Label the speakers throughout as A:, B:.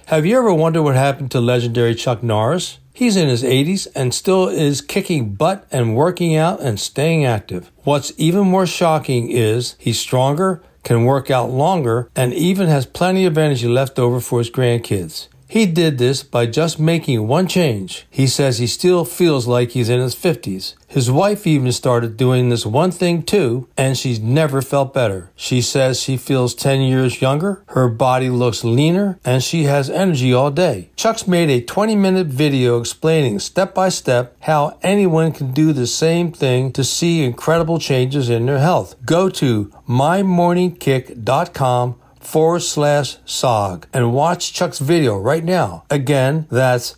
A: Have you ever wondered what happened to legendary Chuck Norris? He's in his 80s and still is kicking butt and working out and staying active. What's even more shocking is he's stronger, can work out longer, and even has plenty of energy left over for his grandkids. He did this by just making one change. He says he still feels like he's in his 50s. His wife even started doing this one thing too, and she's never felt better. She says she feels 10 years younger, her body looks leaner, and she has energy all day. Chuck's made a 20-minute video explaining step by step how anyone can do the same thing to see incredible changes in their health. Go to mymorningkick.com/SOG and watch Chuck's video right now. Again, that's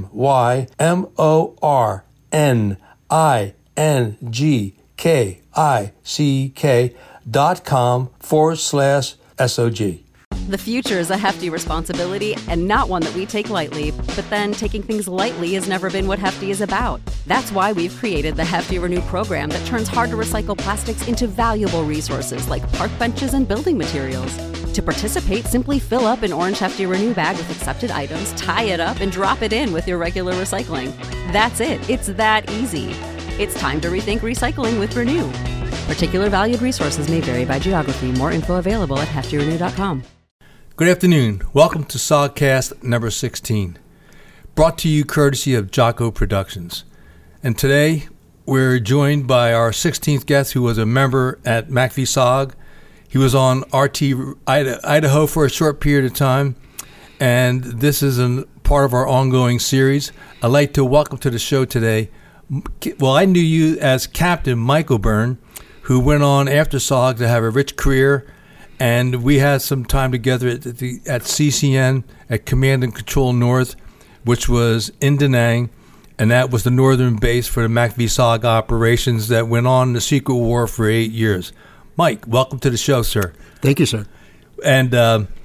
A: mymorningkick.com/SOG.
B: The future is a hefty responsibility and not one that we take lightly. But then taking things lightly has never been what Hefty is about. That's why we've created the Hefty Renew program that turns hard-to-recycle plastics into valuable resources like park benches and building materials. To participate, simply fill up an orange Hefty Renew bag with accepted items, tie it up, and drop it in with your regular recycling. That's it. It's that easy. It's time to rethink recycling with Renew. Particular valued resources may vary by geography. More info available at heftyrenew.com.
A: Good afternoon. Welcome to SOGcast number 16, brought to you courtesy of Jocko Productions. And today we're joined by our 16th guest, who was a member at MACV-SOG. He was on RT Idaho for a short period of time, and this is a part of our ongoing series. I'd like to welcome to the show today, well, I knew you as Captain Michael Byrne, who went on after SOG to have a rich career, and we had some time together at CCN at Command and Control North, which was in Da Nang, and that was the northern base for the MACV-SOG operations that went on the secret war for 8 years. Mike, welcome to the show, sir.
C: Thank you, sir.
A: And,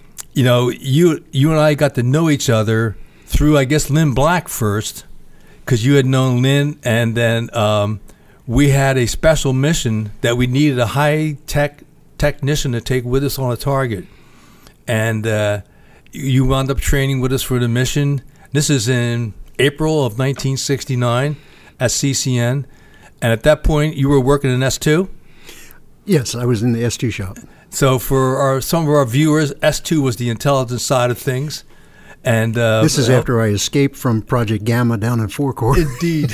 A: you and I got to know each other through, I guess, Lynn Black first, because you had known Lynn, and then we had a special mission that we needed a high-tech technician to take with us on a target. And you wound up training with us for the mission. This is in April of 1969 at CCN. And at that point, you were working in S2?
C: Yes, I was in the S2 shop.
A: So for some of our viewers, S2 was the intelligence side of things. And
C: this is after I escaped from Project Gamma down in Four Corps.
A: Indeed.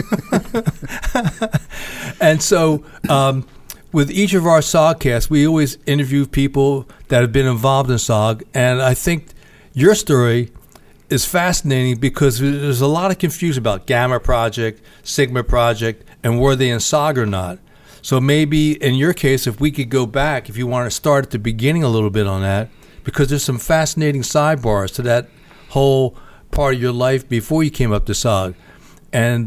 A: And so with each of our SOGcasts, we always interview people that have been involved in SOG. And I think your story is fascinating because there's a lot of confusion about Gamma Project, Sigma Project, and were they in SOG or not. So maybe in your case, if we could go back, if you want to start at the beginning a little bit on that, because there's some fascinating sidebars to that whole part of your life before you came up to SOG. And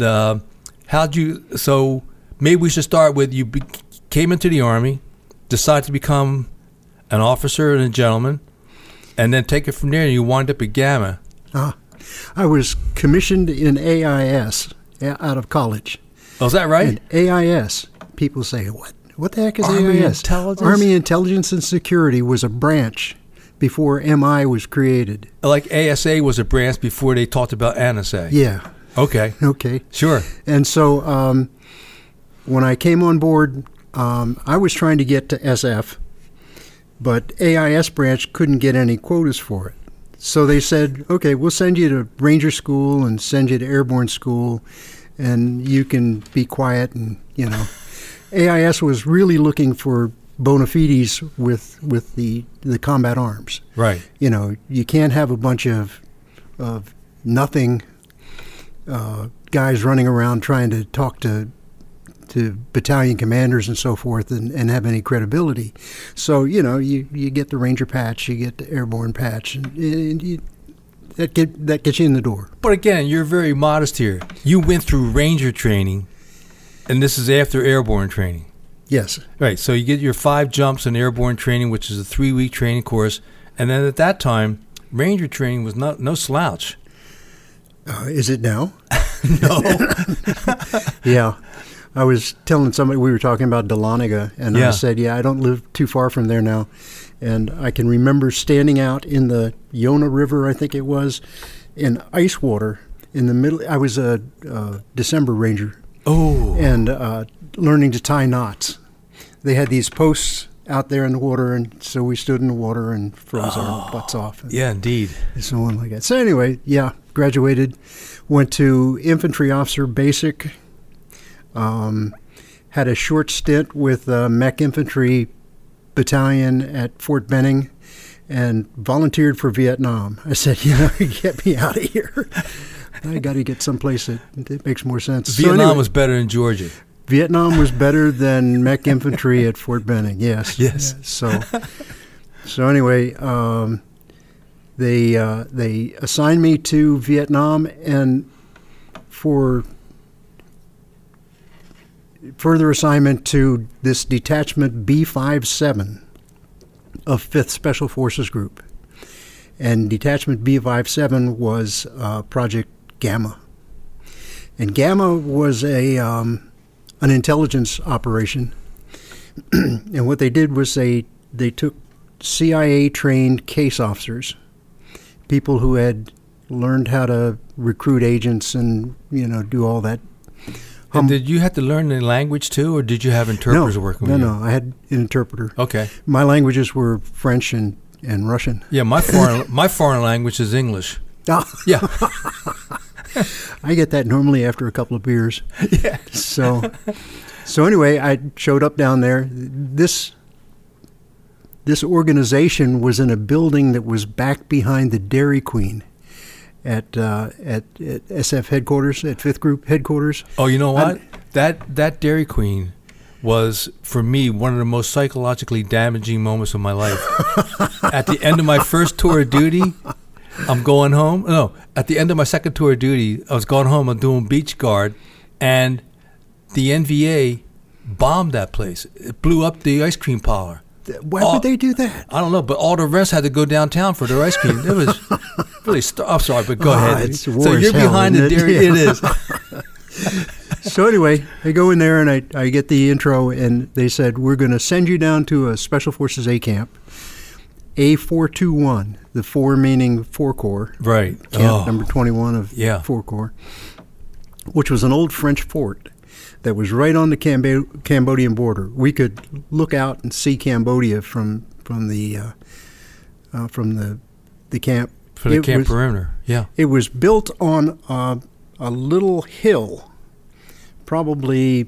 A: so maybe we should start with you came into the Army, decided to become an officer and a gentleman, and then take it from there, and you wind up at Gamma.
C: I was commissioned in AIS out of college.
A: Oh, is that right?
C: And AIS, people say, what the heck is
A: Army
C: AIS?
A: Intelligence?
C: Army Intelligence and Security was a branch before MI was created.
A: Like ASA was a branch before they talked about NSA.
C: Yeah.
A: Okay. Sure.
C: And so when I came on board, I was trying to get to SF, but AIS branch couldn't get any quotas for it. So they said, okay, we'll send you to Ranger School and send you to Airborne School, and you can be quiet. And, AIS was really looking for bona fides with the combat arms.
A: Right.
C: You can't have a bunch of nothing guys running around trying to talk to battalion commanders and so forth and have any credibility. So, you get the Ranger patch, you get the Airborne patch, and that gets you in the door.
A: But again, you're very modest here. You went through Ranger training, and this is after Airborne training.
C: Yes.
A: Right, so you get your 5 jumps in Airborne training, which is a 3-week training course, and then at that time, Ranger training was no slouch.
C: Is it now?
A: No.
C: Yeah. I was telling somebody, we were talking about Dahlonega, and
A: Yeah.
C: I said, I don't live too far from there now. And I can remember standing out in the Yonah River, I think it was, in ice water in the middle. I was a December Ranger.
A: Oh.
C: And learning to tie knots. They had these posts out there in the water, and so we stood in the water and froze our butts off.
A: Yeah, indeed.
C: And so on like that. So anyway, graduated, went to infantry officer basic, had a short stint with Mech Infantry Battalion at Fort Benning, and volunteered for Vietnam. I said, get me out of here. I got to get someplace that makes more sense.
A: Vietnam was better than Georgia.
C: Vietnam was better than Mech Infantry at Fort Benning. Yes.
A: Yes.
C: So anyway, they assigned me to Vietnam, and for further assignment to this detachment B-57 of 5th Special Forces Group. And detachment B-57 was Project Gamma. And Gamma was an intelligence operation. And what they did was they took CIA-trained case officers, people who had learned how to recruit agents and, do all that.
A: And did you have to learn the language too, or did you have interpreters working with you?
C: No, I had an interpreter.
A: Okay.
C: My languages were French and Russian.
A: Yeah, my foreign language is English.
C: Oh.
A: Yeah.
C: I get that normally after a couple of beers.
A: Yeah.
C: So anyway, I showed up down there. This organization was in a building that was back behind the Dairy Queen at SF headquarters, at 5th Group headquarters.
A: Oh, you know what? That Dairy Queen was, for me, one of the most psychologically damaging moments of my life. At the end of my first tour of duty, I'm going home. No, at the end of my second tour of duty, I was going home. I'm doing beach guard, and the NVA bombed that place. It blew up the ice cream parlor.
C: Why would they do that?
A: I don't know, but all the rest had to go downtown for their ice cream. It was really. I'm sorry, but go ahead.
C: It's
A: So you're behind the dairy.
C: Yeah.
A: It is.
C: So anyway, I go in there and I get the intro, and they said, we're going to send you down to a Special Forces A camp, A421, the 4 meaning 4 Corps.
A: Right.
C: Camp number 21 of
A: Yeah.
C: 4 Corps, which was an old French fort that was right on the Cambodian border. We could look out and see Cambodia from the camp.
A: For the camp perimeter, yeah.
C: It was built on a little hill, probably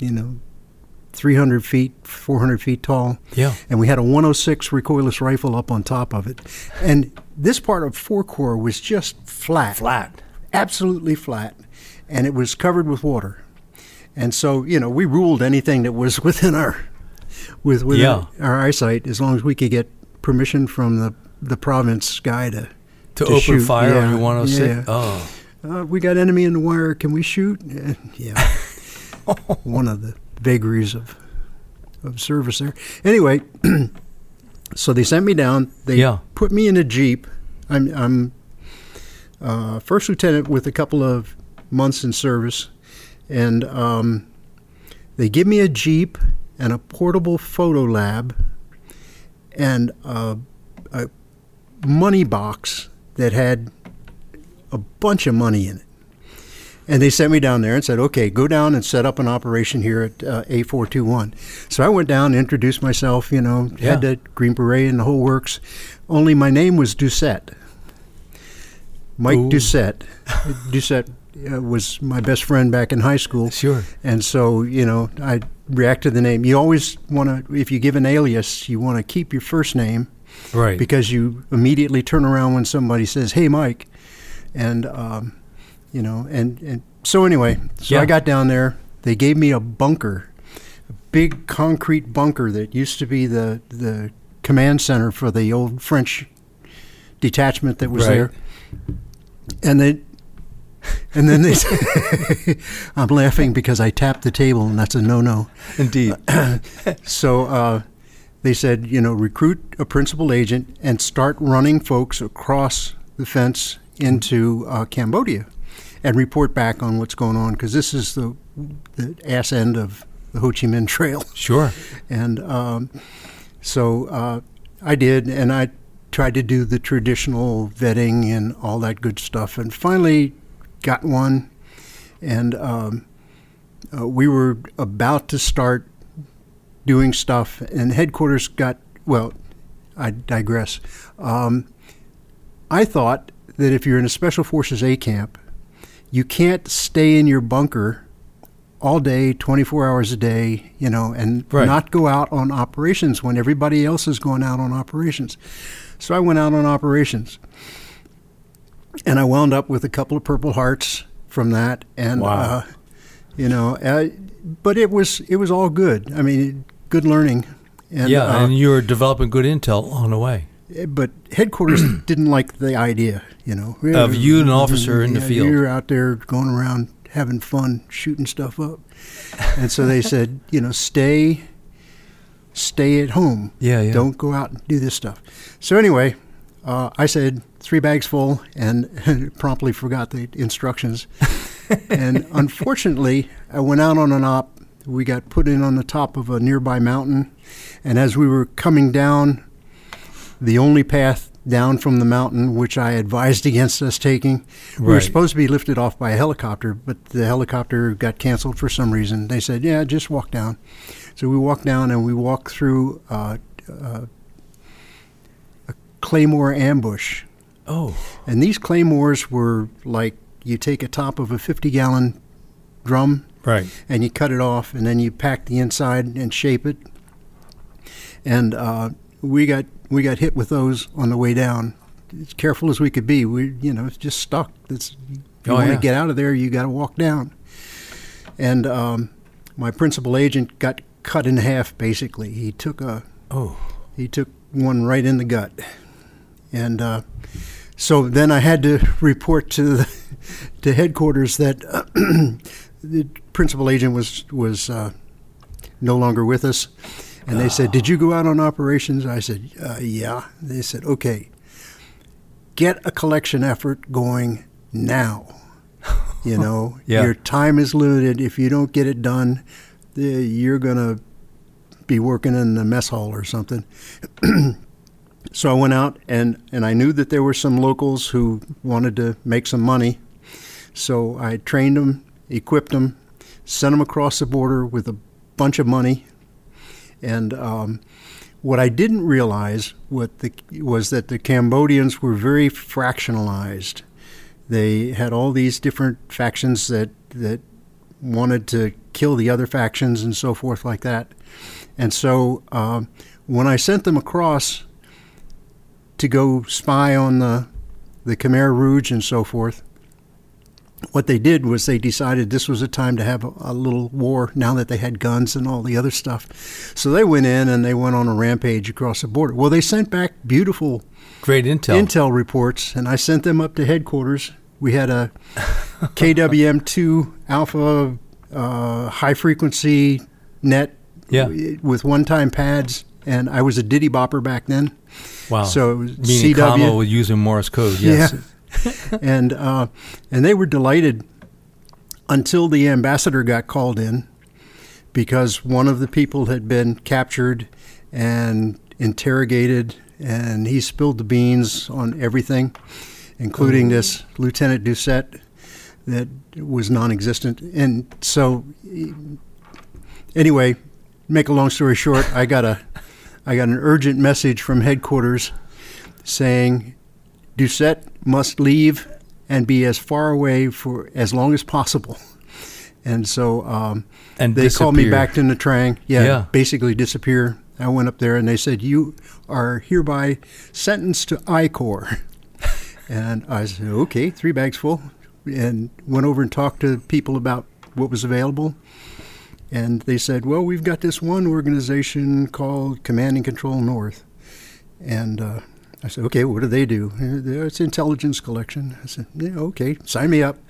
C: 300 feet, 400 feet tall.
A: Yeah.
C: And we had a 106 recoilless rifle up on top of it. And this part of 4 Corps was just flat.
A: Flat.
C: Absolutely flat. And it was covered with water. And so, we ruled anything that was within our eyesight, as long as we could get permission from the province guy to
A: open
C: shoot.
A: fire
C: Yeah,
A: on your 106?
C: yeah.
A: Oh.
C: We got enemy in the wire. Can we shoot? Yeah. One of the vagaries of service there. Anyway, so they sent me down. They put me in a Jeep. I'm first lieutenant with a couple of months in service. And they give me a Jeep and a portable photo lab and a money box that had a bunch of money in it. And they sent me down there and said, okay, go down and set up an operation here at A421. So I went down, introduced myself, had the Green Beret and the whole works. Only my name was Doucette. Mike Doucette. Doucette was my best friend back in high school.
A: Sure.
C: And so, I react to the name. You always want to, if you give an alias, you want to keep your first name.
A: Right.
C: Because you immediately turn around when somebody says, hey, Mike. And, and so anyway, I got down there. They gave me a bunker, a big concrete bunker that used to be the command center for the old French detachment that was there. And then they say, I'm laughing because I tapped the table, and that's a no-no.
A: Indeed.
C: So they said, recruit a principal agent and start running folks across the fence into Cambodia and report back on what's going on, because this is the ass end of the Ho Chi Minh Trail.
A: Sure.
C: And so I did, and I tried to do the traditional vetting and all that good stuff, and finally got one. And we were about to start doing stuff, and headquarters got, well, I digress. I thought that if you're in a Special Forces A camp, you can't stay in your bunker all day, 24 hours a day, and
A: Right.
C: not go out on operations when everybody else is going out on operations. So I went out on operations, and I wound up with a couple of Purple Hearts from that, and
A: Wow.
C: but it was all good. I mean, good learning. And,
A: And you were developing good intel on the way.
C: but headquarters didn't like the idea,
A: Of you, an officer in the field.
C: You're out there going around having fun, shooting stuff up, and so they said, stay at home.
A: Yeah.
C: Don't go out and do this stuff. So anyway, I said 3 bags full and promptly forgot the instructions. And unfortunately, I went out on an op. We got put in on the top of a nearby mountain. And as we were coming down, the only path down from the mountain, which I advised against us taking, we were
A: Right.
C: supposed to be lifted off by a helicopter, but the helicopter got canceled for some reason. They said, yeah, just walk down. So we walked down, and we walked through a claymore ambush.
A: Oh.
C: And these claymores were like you take a top of a 50-gallon drum
A: Right.
C: and you cut it off, and then you pack the inside and shape it. And we got hit with those on the way down. As careful as we could be, it's just stuck. If you want to get out of there, you got to walk down. And my principal agent got cut in half. Basically, he took one right in the gut, and so then I had to report to headquarters that the principal agent was no longer with us. And they said, did you go out on operations? I said, yeah. They said, okay, get a collection effort going now.
A: Yeah.
C: Your time is limited. If you don't get it done, you're going to be working in the mess hall or something. So I went out, and I knew that there were some locals who wanted to make some money. So I trained them, equipped them, sent them across the border with a bunch of money. And what I didn't realize was that the Cambodians were very fractionalized. They had all these different factions that wanted to kill the other factions and so forth like that. And so when I sent them across to go spy on the Khmer Rouge and so forth, what they did was they decided this was a time to have a little war now that they had guns and all the other stuff. So they went in and they went on a rampage across the border. Well, they sent back beautiful
A: Great intel
C: reports, and I sent them up to headquarters. We had a KWM-2 alpha high-frequency net with one-time pads, and I was a diddy bopper back then.
A: Wow.
C: So it was
A: Meaning
C: CW.
A: combo with using Morse code, yes.
C: Yeah. And they were delighted until the ambassador got called in, because one of the people had been captured and interrogated, and he spilled the beans on everything, including this Lieutenant Doucette that was non-existent. And so anyway, make a long story short, I got an urgent message from headquarters saying Doucette must leave and be as far away for as long as possible. And so
A: And
C: they called me
A: disappear.
C: back to Nha Trang. Yeah, basically disappear. I went up there and they said, you are hereby sentenced to I-Corps. And I said, okay, 3 bags full. And went over and talked to people about what was available. And they said, well, we've got this one organization called Command and Control North. And I said, okay, what do they do? It's intelligence collection. I said, yeah, okay, sign me up.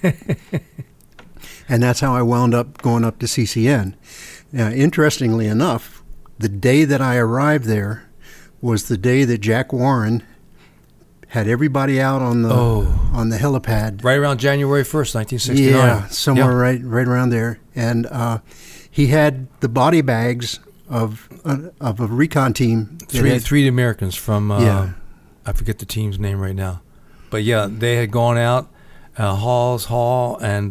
C: And that's how I wound up going up to CCN. Now, interestingly enough, the day that I arrived there was the day that Jack Warren had everybody out on the helipad.
A: Right around January 1st, 1969.
C: Yeah, somewhere right around there. And he had the body bags of a recon team.
A: Three Americans from,
C: Yeah.
A: I forget the team's name right now. But yeah, they had gone out, Hall, and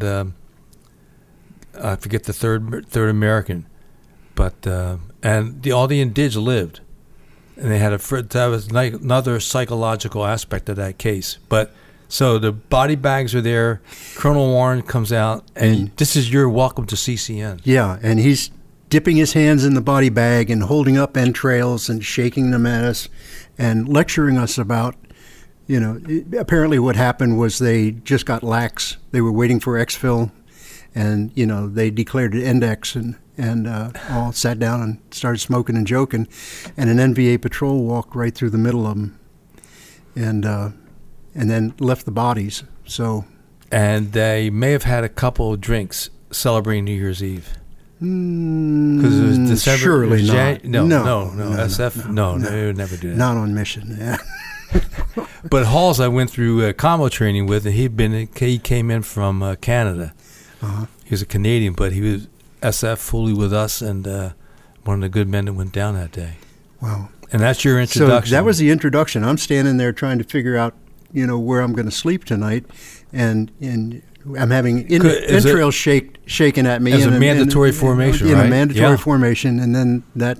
A: I forget the third American. But, and all the indigs lived. And they had that was another psychological aspect of that case. But so the body bags are there. Colonel Warren comes out, and this is your welcome to CCN.
C: Yeah, and he's dipping his hands in the body bag and holding up entrails and shaking them at us and lecturing us about, apparently what happened was they just got lax. They were waiting for exfil, and, they declared it index and all sat down and started smoking and joking, and an NVA patrol walked right through the middle of them, and then left the bodies.
A: And they may have had a couple of drinks celebrating New Year's Eve. Because it was December.
C: Surely not.
A: No. SF, no, they would never do that.
C: Not on mission. Yeah.
A: But Halls, I went through combo training with, and he came in from Canada.
C: Uh-huh.
A: He was a Canadian, but he was SF fully with us, and one of the good men that went down that day.
C: Wow.
A: And that's your introduction.
C: So that was the introduction. I'm standing there trying to figure out, where I'm going to sleep tonight, and I'm having entrails shaking at me.
A: As a mandatory formation,
C: in
A: right?
C: a mandatory formation, and then that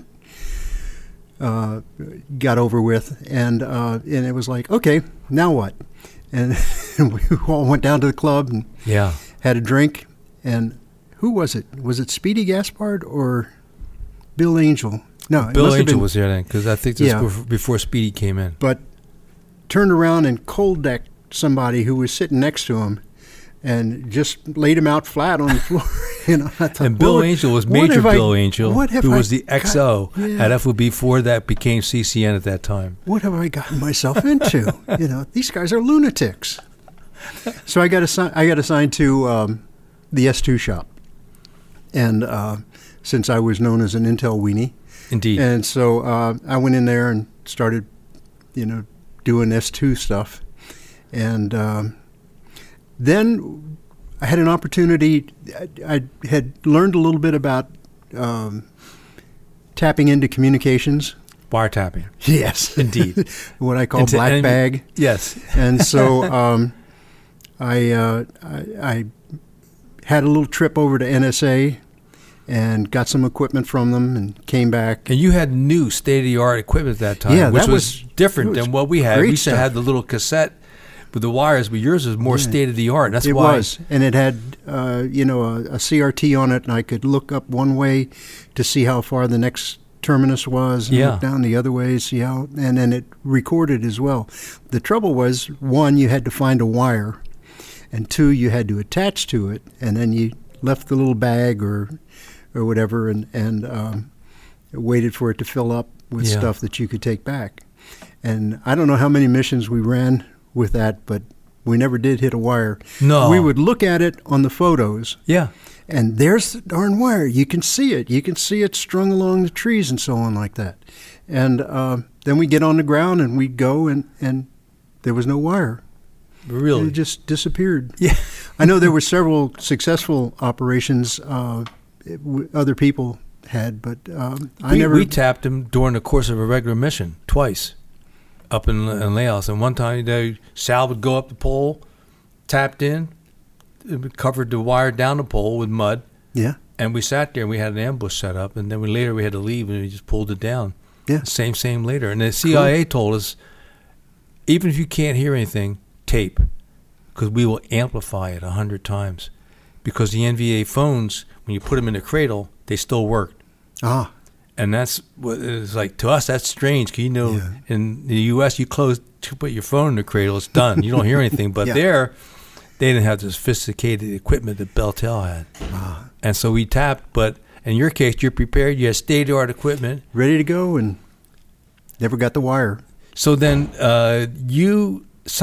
C: got over with, and it was like, okay, now what? And we all went down to the club and had a drink, and who was it? Was it Speedy Gaspard or Bill Angel? No,
A: Bill Angel was there then, because I think this was before Speedy came in.
C: But turned around and cold decked somebody who was sitting next to him, and just laid him out flat on the floor. I thought,
A: and Bill Angel was Major Bill Angel, who was the XO at FOB before that became CCN at that time.
C: What have I gotten myself into? These guys are lunatics. So I got assigned to the S2 shop, and since I was known as an Intel weenie,
A: indeed,
C: and so I went in there and started, doing S2 stuff, and then I had an opportunity. I had learned a little bit about tapping into communications.
A: Wiretapping.
C: Yes.
A: Indeed.
C: What I call black bag.
A: Yes.
C: And so I had a little trip over to NSA and got some equipment from them and came back.
A: And you had new state-of-the-art equipment at that time, which was different than what we had. We used to have the little cassette with the wires, but yours was more state-of-the-art. That's why.
C: It was, and it had a CRT on it, and I could look up one way to see how far the next terminus was, and look down the other way, see how, and then it recorded as well. The trouble was, one, you had to find a wire, and two, you had to attach to it, and then you left the little bag or whatever, and waited for it to fill up with stuff that you could take back. And I don't know how many missions we ran with that, but we never did hit a wire.
A: No.
C: We would look at it on the photos.
A: Yeah.
C: And there's the darn wire. You can see it. You can see it strung along the trees and so on like that. And then we get on the ground and we'd go and there was no wire.
A: Really?
C: It just disappeared.
A: Yeah.
C: I know there were several successful operations other people had, but
A: We tapped them during the course of a regular mission twice up in Laos. And one time Sal would go up the pole, tapped in, covered the wire down the pole with mud.
C: Yeah.
A: And we sat there and we had an ambush set up. And then later we had to leave and we just pulled it down.
C: Yeah.
A: Same later. And the CIA told us, even if you can't hear anything, tape, because we will amplify it 100 times. Because the NVA phones, when you put them in the cradle, they still worked.
C: Ah.
A: And that's what it's like to us. That's strange. 'Cause in the U.S., you put your phone in the cradle, it's done. You don't hear anything. But there, they didn't have the sophisticated equipment that Beltel had.
C: Ah.
A: And so we tapped. But in your case, you're prepared. You had state-of-the-art equipment,
C: ready to go, and never got the wire.
A: So then you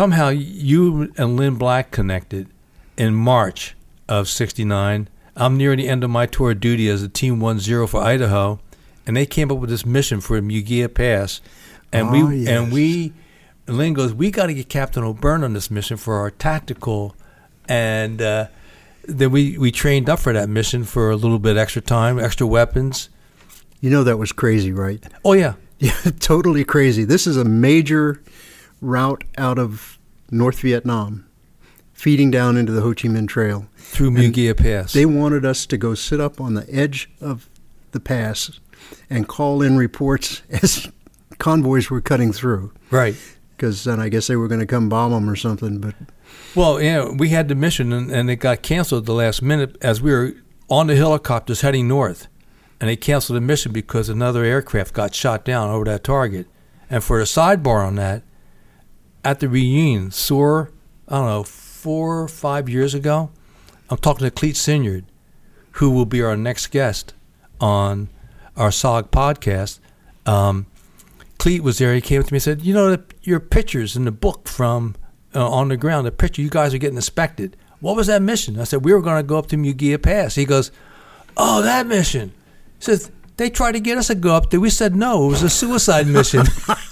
A: and Lynn Black connected in March of '69. I'm near the end of my tour of duty as a Team 10 for Idaho. And they came up with this mission for Mugia Pass, and we And Lynn goes, we got to get Captain O'Byrne on this mission for our tactical. And then we trained up for that mission for a little bit extra time, extra weapons.
C: You know that was crazy, right?
A: Oh, yeah.
C: Yeah, totally crazy. This is a major route out of North Vietnam, feeding down into the Ho Chi Minh Trail.
A: Through Mugia Pass.
C: They wanted us to go sit up on the edge of the pass and call in reports as convoys were cutting through.
A: Right.
C: Because then I guess they were going to come bomb them or something. But
A: well, yeah, we had the mission, and it got canceled at the last minute as we were on the helicopters heading north. And they canceled the mission because another aircraft got shot down over that target. And for the sidebar on that, at the reunion, SOAR, I don't know, 4 or 5 years ago, I'm talking to Cleet Sinyard, who will be our next guest on our SOG podcast. Cleet was there. He came up to me and said, you know, your pictures in the book from on the ground, the picture, you guys are getting inspected. What was that mission? I said, we were going to go up to Mugia Pass. He goes, oh, that mission. He says, they tried to get us to go up there. We said no. It was a suicide mission.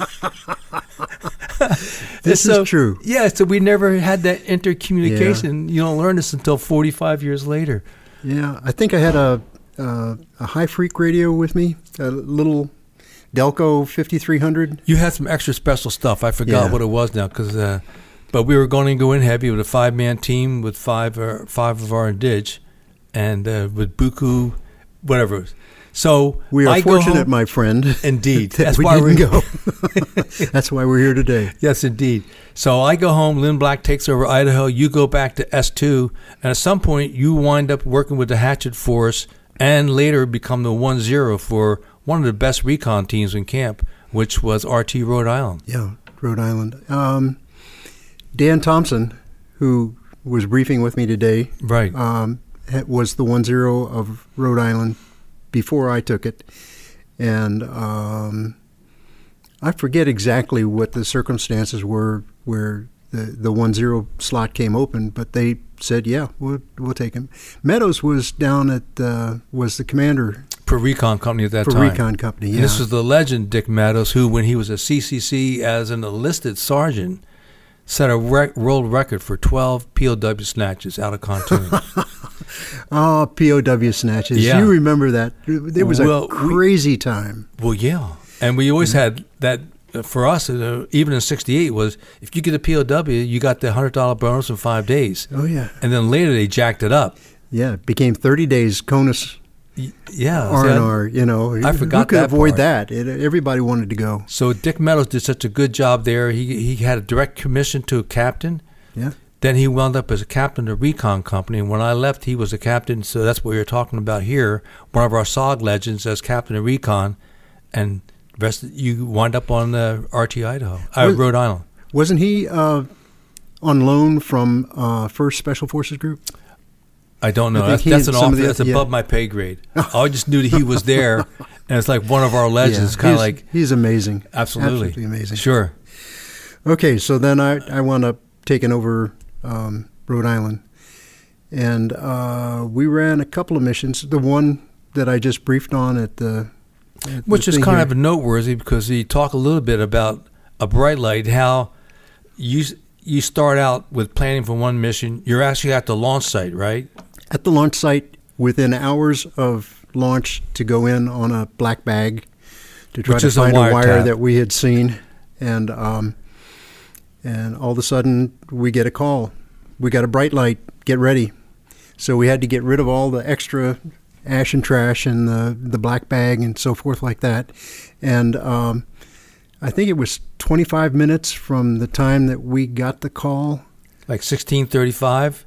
C: This is true.
A: Yeah, so we never had that intercommunication. Yeah. You don't learn this until 45 years later.
C: Yeah, I think I had a high freak radio with me, a little Delco 5300.
A: You had some extra special stuff. I forgot what it was now, but we were going to go in heavy with a 5-man team with five of our indige, and with Buku, whatever. So
C: we are fortunate, my friend.
A: Indeed,
C: that's why we didn't go. That's why we're here today.
A: Yes, indeed. So I go home. Lynn Black takes over Idaho. You go back to S2, and at some point you wind up working with the Hatchet Force, and later become the 1-0 for one of the best recon teams in camp, which was RT Rhode Island.
C: Yeah, Rhode Island. Dan Thompson, who was briefing with me today,
A: right,
C: was the 1-0 of Rhode Island before I took it. And I forget exactly what the circumstances were where the 1-0 slot came open, but they said, yeah, we'll take him. Meadows was down at, was the commander.
A: For Recon Company at that time.
C: For Recon Company, yeah.
A: And this was the legend, Dick Meadows, who, when he was a CCC as an enlisted sergeant, set a world record for 12 POW snatches out of Pontoon.
C: Oh, POW snatches. Yeah. You remember that. It was a crazy time.
A: Well, yeah. And we always had that, for us, even in 68, was if you get a POW, you got the $100 bonus in 5 days.
C: Oh, yeah.
A: And then later they jacked it up.
C: Yeah, it became 30 days CONUS.
A: Yeah,
C: R&R, you know.
A: I forgot
C: who could
A: that
C: avoid
A: part.
C: that? Everybody wanted to go.
A: So Dick Meadows did such a good job there. He had a direct commission to a captain.
C: Yeah.
A: Then he wound up as a captain of Recon Company. And when I left, he was a captain. So that's what we were talking about here. One of our SOG legends as captain of Recon. And the rest, you wind up on RT Idaho, Rhode Island.
C: Wasn't he on loan from 1st Special Forces Group?
A: I don't know. That's an officer. That's above my pay grade. I just knew that he was there, and it's like one of our legends. Kind of like
C: he's amazing.
A: Absolutely
C: amazing.
A: Sure.
C: Okay, so then I wound up taking over Rhode Island, and we ran a couple of missions. The one that I just briefed on
A: which is kind of noteworthy because you talk a little bit about a bright light, how you start out with planning for one mission. You're actually at the launch site, right?
C: At the launch site, within hours of launch, to go in on a black bag to try to find a wire that we had seen, and all of a sudden we get a call. We got a bright light. Get ready. So we had to get rid of all the extra ash and trash and the black bag and so forth like that, and I think it was 25 minutes from the time that we got the call,
A: like 16:35,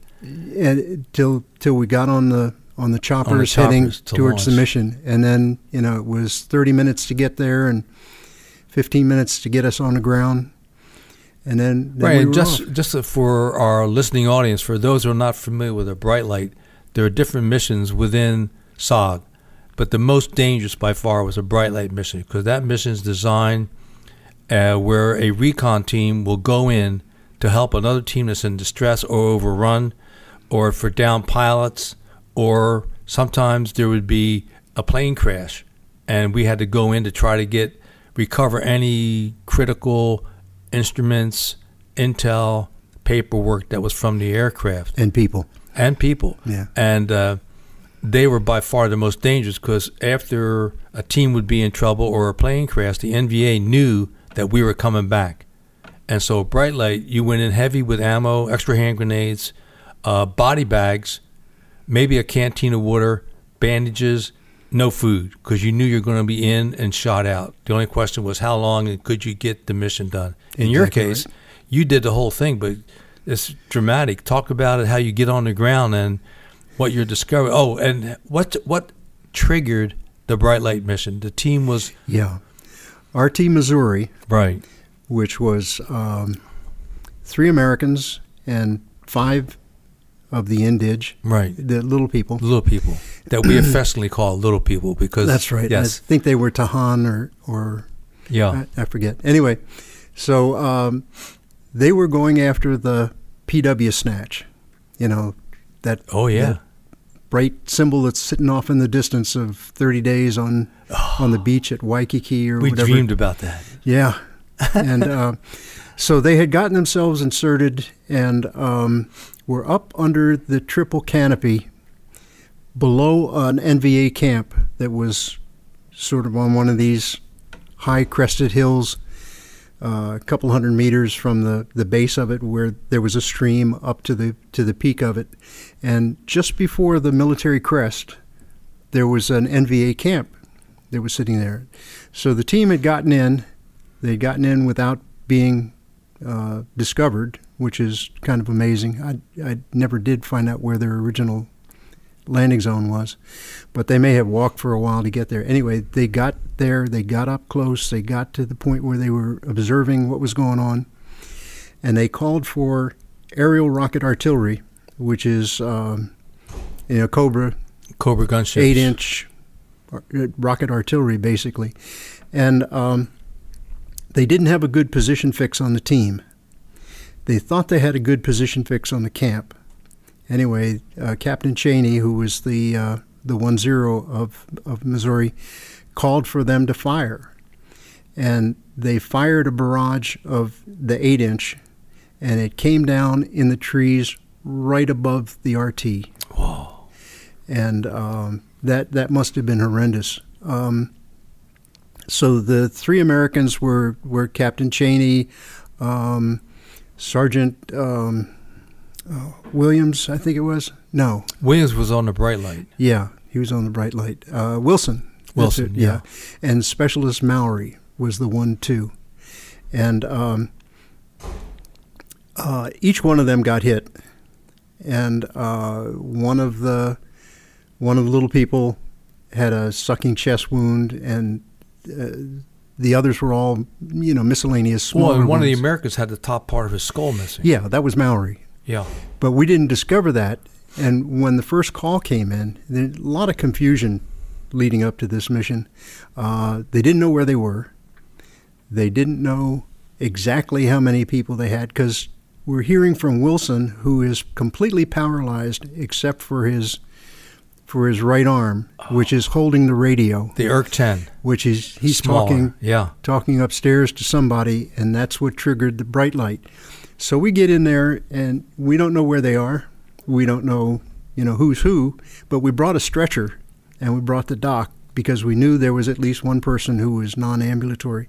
C: till we got on the choppers heading towards the mission, and then it was 30 minutes to get there and 15 minutes to get us on the ground, and then
A: right.
C: We were
A: just for our listening audience, for those who are not familiar with a bright light, there are different missions within SOG, but the most dangerous by far was a bright light mission because that mission is designed where a recon team will go in to help another team that's in distress or overrun, or for down pilots, or sometimes there would be a plane crash, and we had to go in to try to recover any critical instruments, intel, paperwork that was from the aircraft.
C: And people.
A: Yeah. And they were by far the most dangerous because after a team would be in trouble or a plane crash, the NVA knew that we were coming back. And so Bright Light, you went in heavy with ammo, extra hand grenades, body bags, maybe a canteen of water, bandages, no food, because you knew you were going to be in and shot out. The only question was how long and could you get the mission done. In your case, you did the whole thing, but it's dramatic. Talk about it, how you get on the ground and what you're discovering. Oh, and what triggered the Bright Light mission? The team was...
C: Yeah. RT Missouri.
A: Right.
C: Which was 3 Americans and 5 of the Indige.
A: Right.
C: The little people.
A: Little people. That we affectionately call little people because...
C: That's right.
A: Yes.
C: I think they were Tahan or
A: yeah.
C: I forget. Anyway, so they were going after the PW Snatch. You know, that...
A: Oh, yeah.
C: That bright symbol that's sitting off in the distance of 30 days on the beach at Waikiki or whatever.
A: We dreamed about that.
C: Yeah. And so they had gotten themselves inserted and were up under the triple canopy below an NVA camp that was sort of on one of these high crested hills, a couple hundred meters from the base of it, where there was a stream up to the peak of it. And just before the military crest, there was an NVA camp that was sitting there. So the team had gotten in. They'd gotten in without being discovered, which is kind of amazing. I never did find out where their original landing zone was, but they may have walked for a while to get there. Anyway, they got there, they got up close, they got to the point where they were observing what was going on, and they called for aerial rocket artillery, which is Cobra
A: gunships,
C: 8-inch rocket artillery, basically. And they didn't have a good position fix on the team. They thought they had a good position fix on the camp. Anyway, Captain Cheney, who was the 1-0 of Missouri, called for them to fire. And they fired a barrage of the 8-inch, and it came down in the trees right above the RT.
A: Whoa.
C: And that must have been horrendous. So the 3 Americans were Captain Cheney, Sergeant Williams, I think it was. No.
A: Williams was on the Bright Light.
C: Yeah, he was on the Bright Light. Wilson.
A: Wilson, yeah.
C: And Specialist Mowry was the 1-2. And each one of them got hit. And one of the little people had a sucking chest wound, and the others were all, miscellaneous smaller
A: Well, and one of the
C: wounds.
A: Americans had the top part of his skull missing.
C: Yeah, that was Mowry.
A: Yeah.
C: But we didn't discover that. And when the first call came in, there was a lot of confusion leading up to this mission. They didn't know where they were. They didn't know exactly how many people they had, because we're hearing from Wilson, who is completely paralyzed except for his right arm, which is holding the radio.
A: The ERC-10.
C: Which is he's
A: Smaller.
C: talking upstairs to somebody, and that's what triggered the Bright Light. So we get in there, and we don't know where they are. We don't know, who's who, but we brought a stretcher, and we brought the doc, because we knew there was at least one person who was non-ambulatory.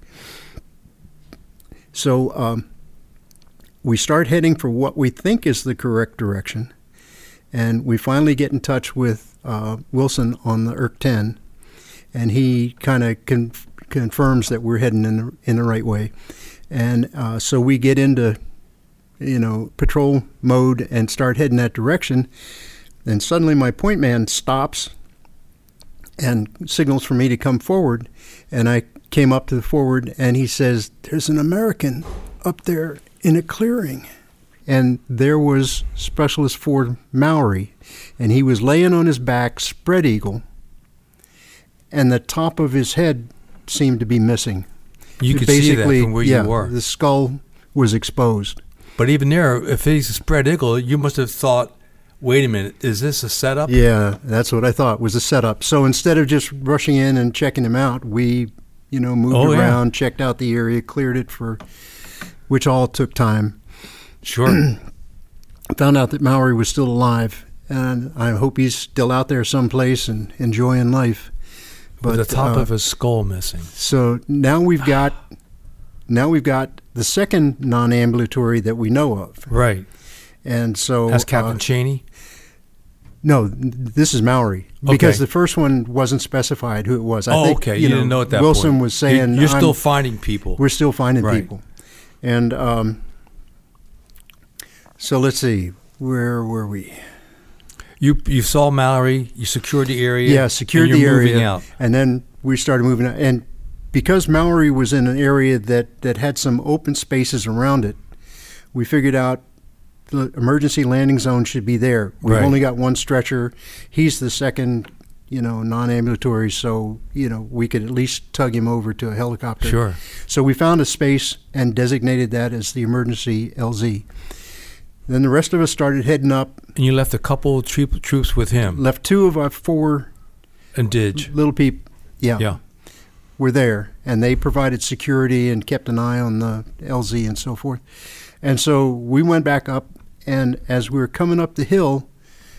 C: So we start heading for what we think is the correct direction, and we finally get in touch with Wilson on the ERC-10, and he kind of confirms that we're heading in the right way. And so we get into, patrol mode and start heading that direction. And suddenly my point man stops and signals for me to come forward. And I came up to the forward, and he says, "There's an American up there in a clearing." And there was Specialist Ford Mowry, and he was laying on his back, spread eagle, and the top of his head seemed to be missing.
A: You could see that from where you were.
C: The skull was exposed.
A: But even there, if he's a spread eagle, you must have thought, wait a minute, is this a setup?
C: Yeah, that's what I thought was a setup. So instead of just rushing in and checking him out, we, moved around, checked out the area, cleared it for which all took time.
A: Sure.
C: Found out that Mallory was still alive, and I hope he's still out there someplace and enjoying life.
A: But the top of his skull missing.
C: So now we've got the second non-ambulatory that we know of.
A: Right.
C: And so
A: that's Captain Cheney?
C: No, this is Mallory, because
A: Okay.
C: the first one wasn't specified who it was. I think,
A: okay. You didn't know at that
C: Wilson
A: point.
C: was saying
A: You're still finding people.
C: We're still finding
A: Right.
C: people. And so let's see, where were we?
A: You saw Mallory. You secured the area.
C: Yeah, secured
A: and
C: the
A: you're
C: area,
A: moving out.
C: and then we started moving out. And because Mallory was in an area that had some open spaces around it, we figured out the emergency landing zone should be there. We've
A: Right.
C: only got one stretcher. He's the second, non-ambulatory, so we could at least tug him over to a helicopter.
A: Sure.
C: So we found a space and designated that as the emergency LZ. Then the rest of us started heading up.
A: And you left a couple of troops with him.
C: Left 2 of our 4
A: And Didge.
C: little people.
A: Yeah.
C: Were there, and they provided security and kept an eye on the LZ and so forth. And so we went back up, and as we were coming up the hill,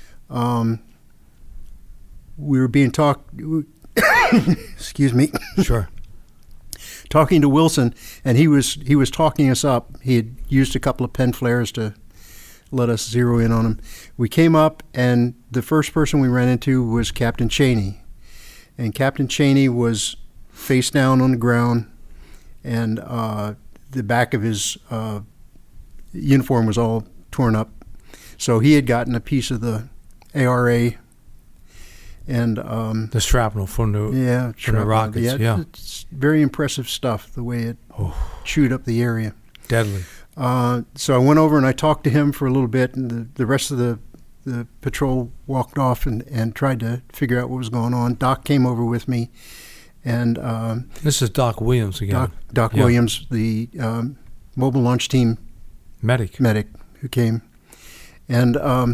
C: we were being excuse me,
A: Sure.
C: talking to Wilson, and he was talking us up. He had used a couple of pen flares to let us zero in on him. We came up, and the first person we ran into was Captain Cheney. And Captain Cheney was face down on the ground, and the back of his uniform was all torn up. So he had gotten a piece of the ARA, and
A: The shrapnel from the rockets. Yeah.
C: It's very impressive stuff, the way it chewed up the area.
A: Deadly.
C: So I went over and I talked to him for a little bit, and the rest of the patrol walked off and tried to figure out what was going on. Doc came over with me, and
A: This is Doc Williams again.
C: Doc
A: Yeah.
C: Williams, the mobile launch team
A: Medic.
C: who came. And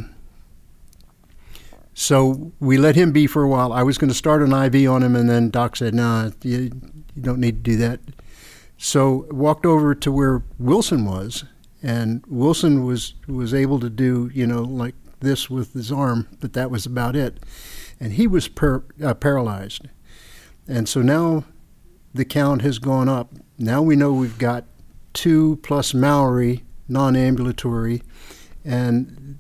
C: so we let him be for a while. I was going to start an IV on him, and then Doc said, "Nah, you don't need to do that." So walked over to where Wilson was, and Wilson was able to do, like this with his arm, but that was about it. And he was paralyzed. And so now the count has gone up. Now we know we've got 2 plus Mallory, non-ambulatory, and,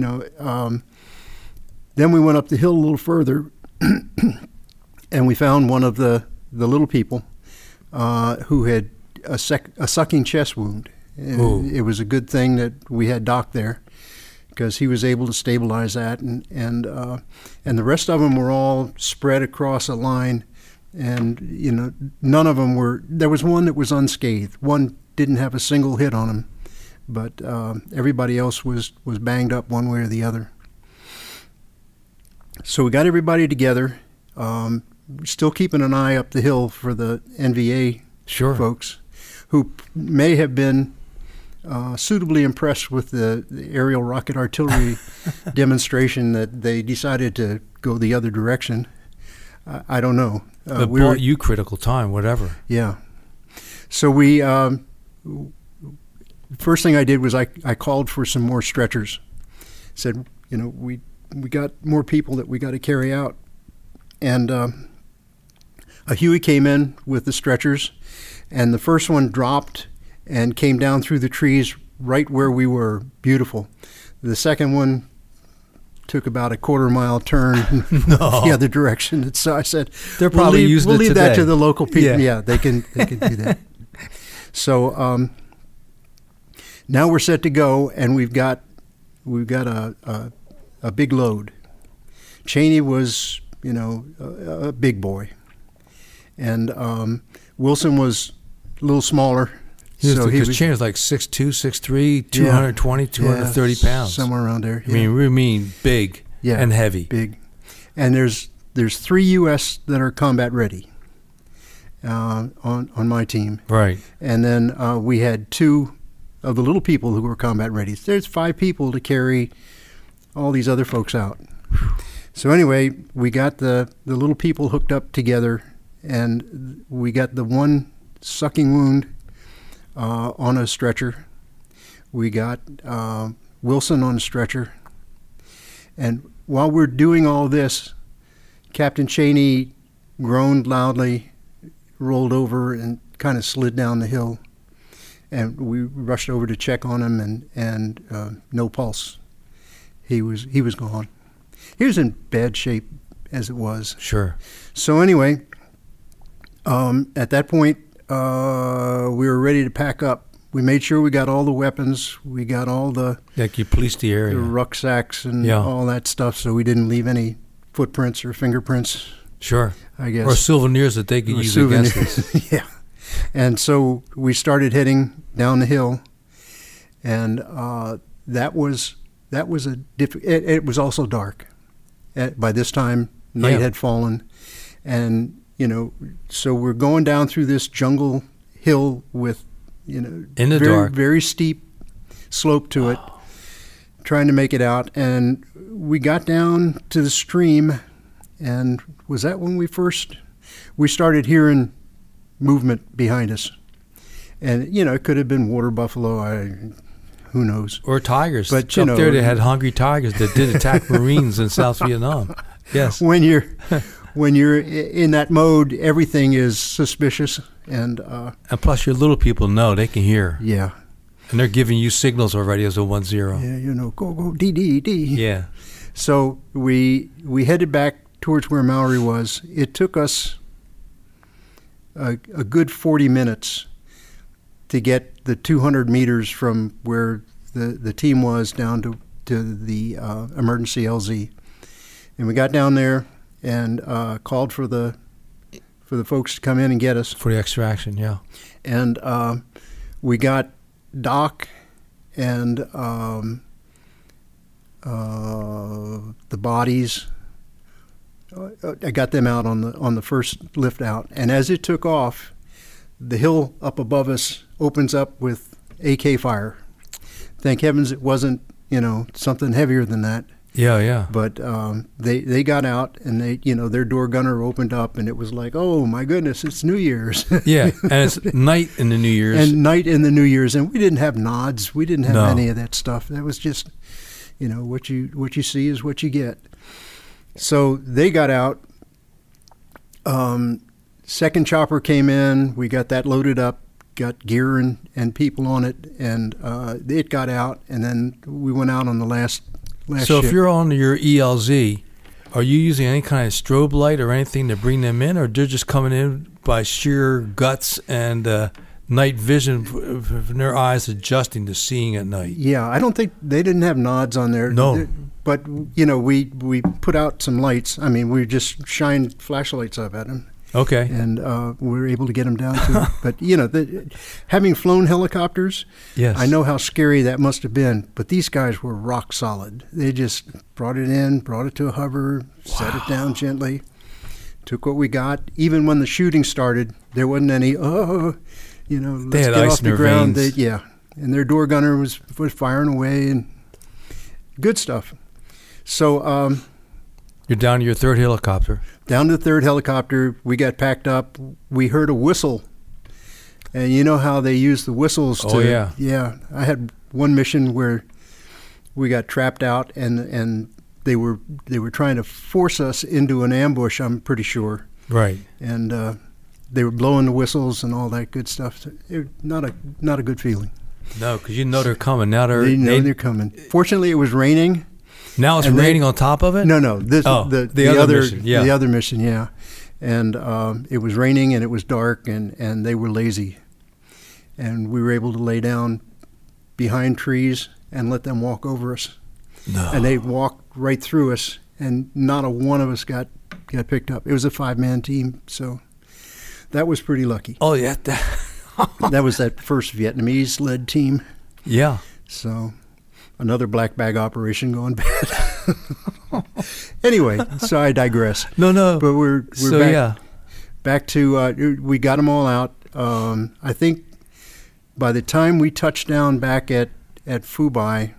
C: then we went up the hill a little further, and we found one of the little people who had a sucking chest wound. And it was a good thing that we had Doc there, because he was able to stabilize that, and the rest of them were all spread across a line, and none of them were. There was one that was unscathed. One didn't have a single hit on him, but everybody else was banged up one way or the other. So we got everybody together, still keeping an eye up the hill for the NVA folks, who may have been suitably impressed with the aerial rocket artillery demonstration that they decided to go the other direction. I don't know.
A: But bought you critical time, whatever.
C: Yeah. So we, first thing I did was I called for some more stretchers. Said, we got more people that we got to carry out. And a Huey came in with the stretchers, and the first one dropped and came down through the trees right where we were. Beautiful. The second one took about a quarter-mile turn the other direction. So I said,
A: they're probably using
C: we'll
A: it
C: leave
A: today.
C: that to the local people.
A: Yeah.
C: Yeah, they can do that. So now we're set to go, and we've got a big load. Cheney was, a big boy, and Wilson was a little smaller.
A: Because Cheney's like 6'2", 6'3", 220, 230 pounds.
C: Somewhere around there.
A: I mean big and heavy.
C: Big. And there's 3 U.S. that are combat ready on my team.
A: Right.
C: And then we had 2 of the little people who were combat ready. There's 5 people to carry all these other folks out. So anyway, we got the little people hooked up together, and we got the one sucking wound on a stretcher. We got Wilson on a stretcher. And while we're doing all this, Captain Cheney groaned loudly, rolled over, and kind of slid down the hill. And we rushed over to check on him, and no pulse. He was gone. He was in bad shape as it was.
A: Sure.
C: So anyway, at that point, we were ready to pack up. We made sure we got all the weapons. We got all the
A: Like you policed the area.
C: the rucksacks and
A: Yeah.
C: all that stuff, so we didn't leave any footprints or fingerprints,
A: Sure.
C: I guess.
A: Or souvenirs that they could
C: Or
A: use
C: souvenirs.
A: against us.
C: Yeah. And so we started heading down the hill, and that was it was also dark. By this time, night
A: Yeah.
C: had fallen, and so we're going down through this jungle hill with
A: In the
C: very,
A: dark.
C: very steep slope to it, trying to make it out. And we got down to the stream, and was that when we started hearing movement behind us? And it could have been water buffalo. Who knows?
A: Or tigers.
C: But,
A: up there they had hungry tigers that did attack Marines in South Vietnam. Yes.
C: When you're in that mode, everything is suspicious, and
A: And plus your little people know, they can hear.
C: yeah,
A: And they're giving you signals already as a 1-0.
C: yeah, go D D D.
A: Yeah.
C: So we headed back towards where Maori was. It took us a good 40 minutes to get the 200 meters from where the team was down to the emergency LZ. And we got down there and called for the folks to come in and get us.
A: For the extraction, yeah.
C: And we got Doc and the bodies. I got them out on the first lift out, and as it took off, the hill up above us opens up with AK fire. Thank heavens it wasn't something heavier than that.
A: Yeah, yeah.
C: But they got out, and their door gunner opened up, and it was like, oh my goodness, it's New Year's.
A: Yeah, and it's night in the New Year's.
C: And night in the New Year's, and we didn't have nods. We didn't have
A: No.
C: any of that stuff. That was just, what you see is what you get. So they got out. Second chopper came in. We got that loaded up, got gear and people on it, and it got out. And then we went out on the last
A: So
C: ship.
A: if you're on your ELZ, are you using any kind of strobe light or anything to bring them in, or they're just coming in by sheer guts and night vision from their eyes adjusting to seeing at night?
C: Yeah, I don't think they didn't have nods on there.
A: No.
C: But, we put out some lights. I mean, we just shined flashlights up at them,
A: Okay.
C: and we were able to get them down to it. But, having flown helicopters,
A: Yes.
C: I know how scary that must have been. But these guys were rock solid. They just brought it in, brought it to a hover, set it down gently, took what we got. Even when the shooting started, there wasn't any, let's
A: had
C: get
A: ice
C: off
A: in
C: the
A: their
C: ground.
A: veins.
C: And their door gunner was firing away, and good stuff. So
A: You're down to your third helicopter.
C: down to the third helicopter, we got packed up. We heard a whistle, and you know how they use the whistles to.
A: Oh, yeah.
C: Yeah, I had one mission where we got trapped out, and they were trying to force us into an ambush. I'm pretty sure,
A: Right.
C: and they were blowing the whistles and all that good stuff. It, not a good feeling.
A: No, because they're coming. Now
C: They know they're coming. Fortunately, it was raining.
A: now it's
C: and
A: raining on top of it?
C: No. This
A: the other mission, yeah.
C: the other mission, yeah. And it was raining and it was dark, and they were lazy, and we were able to lay down behind trees and let them walk over us.
A: No.
C: And they walked right through us, and not a one of us got picked up. It was a 5-man team, so that was pretty lucky.
A: Oh, yeah.
C: That was that first Vietnamese-led team.
A: Yeah.
C: So another black bag operation going bad. Anyway, so I digress.
A: No.
C: But we're
A: So,
C: back,
A: yeah.
C: back to we got them all out. I think by the time we touched down back at Phu Bai,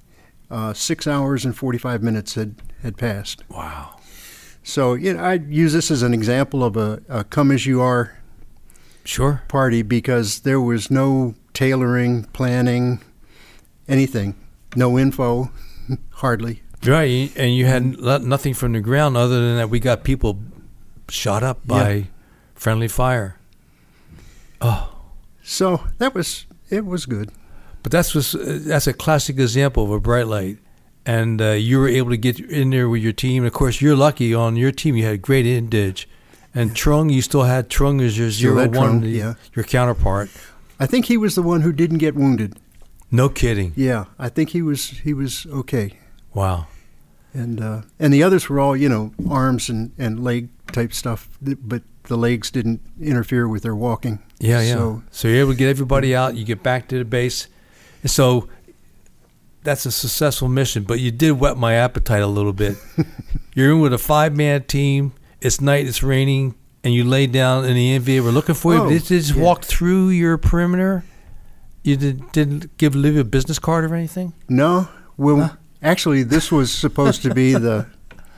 C: 6 hours and 45 minutes had passed.
A: Wow.
C: So I use this as an example of a come as you are
A: Sure.
C: party, because there was no tailoring, planning, anything. No info, hardly.
A: Right, and you had nothing from the ground other than that we got people shot up by friendly fire. Oh,
C: so it was good.
A: But that's a classic example of a bright light, and you were able to get in there with your team. And of course, you're lucky on your team. You had great indige, and Trung, you still had Trung as your 01, your counterpart.
C: I think he was the one who didn't get wounded.
A: No kidding.
C: Yeah, I think he was okay.
A: Wow.
C: And the others were all, arms and leg type stuff, but the legs didn't interfere with their walking.
A: Yeah. So you're able to get everybody out. You get back to the base. And so that's a successful mission, but you did whet my appetite a little bit. You're in with a 5-man team. It's night. It's raining. And you lay down in the NVA. We're looking for you. Did you just walk through your perimeter? You didn't give Olivia a business card or anything?
C: No. Well, actually, this was supposed to be the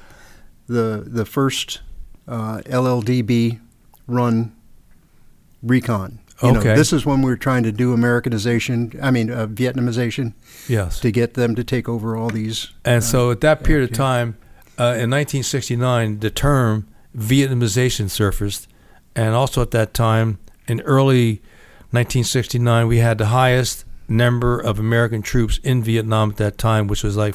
C: first LLDB run recon. This is when we were trying to do Vietnamization.
A: Yes.
C: To get them to take over all these.
A: And so at that period of time, in 1969, the term Vietnamization surfaced. And also at that time, in early 1969, we had the highest number of American troops in Vietnam at that time, which was like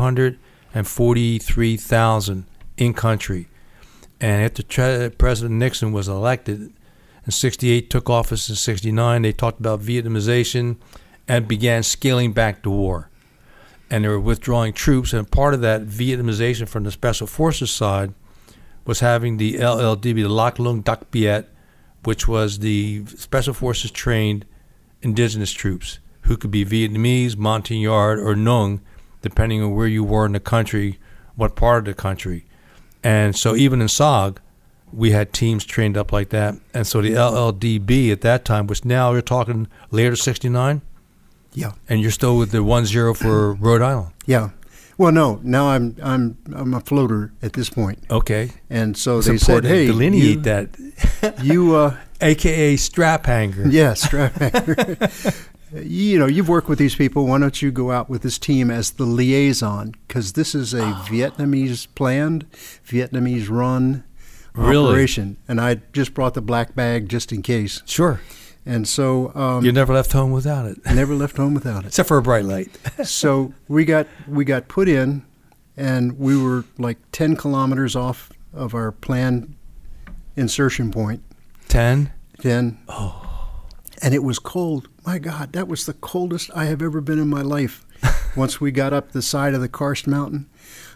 A: 543,000 in country. And after President Nixon was elected in 68, took office in 69, they talked about Vietnamization and began scaling back the war. And they were withdrawing troops, and part of that Vietnamization from the Special Forces side was having the LLDB, the Loc Lung Dak Viet, which was the Special Forces trained indigenous troops who could be Vietnamese, Montagnard, or Nung, depending on where you were in the country, what part of the country. And so even in SOG, we had teams trained up like that. And so the LLDB at that time, which now you're talking later 69?
C: Yeah.
A: And you're still with the 10 for Rhode Island?
C: Yeah. Well, no. Now I'm a floater at this point.
A: Okay.
C: And so they said, "Hey,
A: delineate that."
C: You,
A: AKA strap hanger.
C: Yeah, strap hanger. You've worked with these people. Why don't you go out with this team as the liaison? Because this is a Vietnamese planned, Vietnamese run operation, and I just brought the black bag just in case.
A: Sure.
C: And so
A: you never left home without it.
C: Never left home without it,
A: except for a bright light.
C: So we got put in, and we were like 10 kilometers off of our planned insertion point.
A: 10.
C: Oh. And it was cold. My God, that was the coldest I have ever been in my life. Once we got up the side of the Karst Mountain,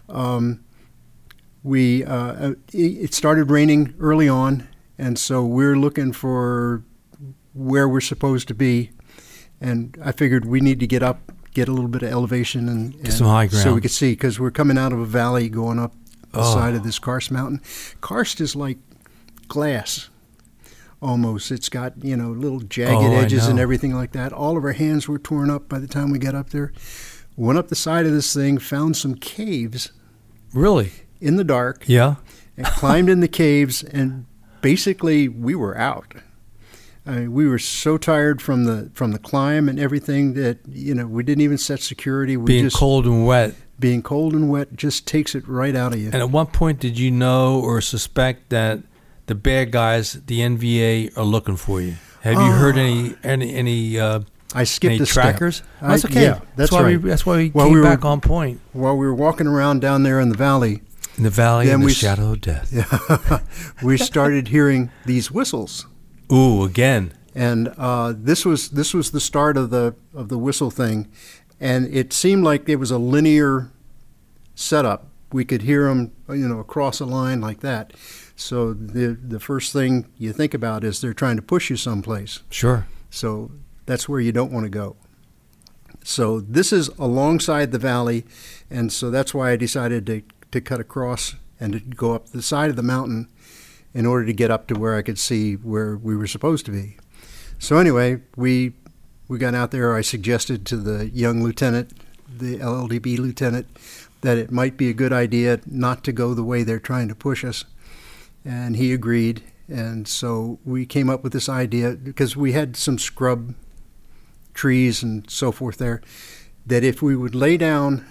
C: it started raining early on, and so we're looking for where we're supposed to be, and I figured we need to get up, get a little bit of elevation, and
A: get some high ground
C: so we could see, because we're coming out of a valley going up the side of this Karst Mountain. Karst is like glass, almost. It's got little jagged edges and everything like that. All of our hands were torn up by the time we got up there. Went up the side of this thing, found some caves.
A: Really?
C: In the dark.
A: Yeah.
C: And climbed in the caves, and basically we were out. We were so tired from the climb and everything that we didn't even set security.
A: Being cold and wet
C: just takes it right out of you.
A: And at one point, did you know or suspect that the bad guys, the NVA, are looking for you? Have you heard any
C: I skipped
A: any
C: a
A: trackers?
C: step.
A: That's okay.
C: Yeah, that's right.
A: That's why we came back on point.
C: While we were walking around down there in the valley.
A: In the valley in the shadow of death.
C: Yeah, we started hearing these whistles.
A: Ooh, again.
C: And this was the start of the whistle thing, and it seemed like it was a linear setup. We could hear them, across a line like that. So the first thing you think about is they're trying to push you someplace.
A: Sure.
C: So that's where you don't want to go. So this is alongside the valley, and so that's why I decided to cut across and to go up the side of the mountain in order to get up to where I could see where we were supposed to be. So anyway, we got out there. I suggested to the young lieutenant, the LLDB lieutenant, that it might be a good idea not to go the way they're trying to push us. And he agreed. And so we came up with this idea because we had some scrub trees and so forth there, that if we would lay down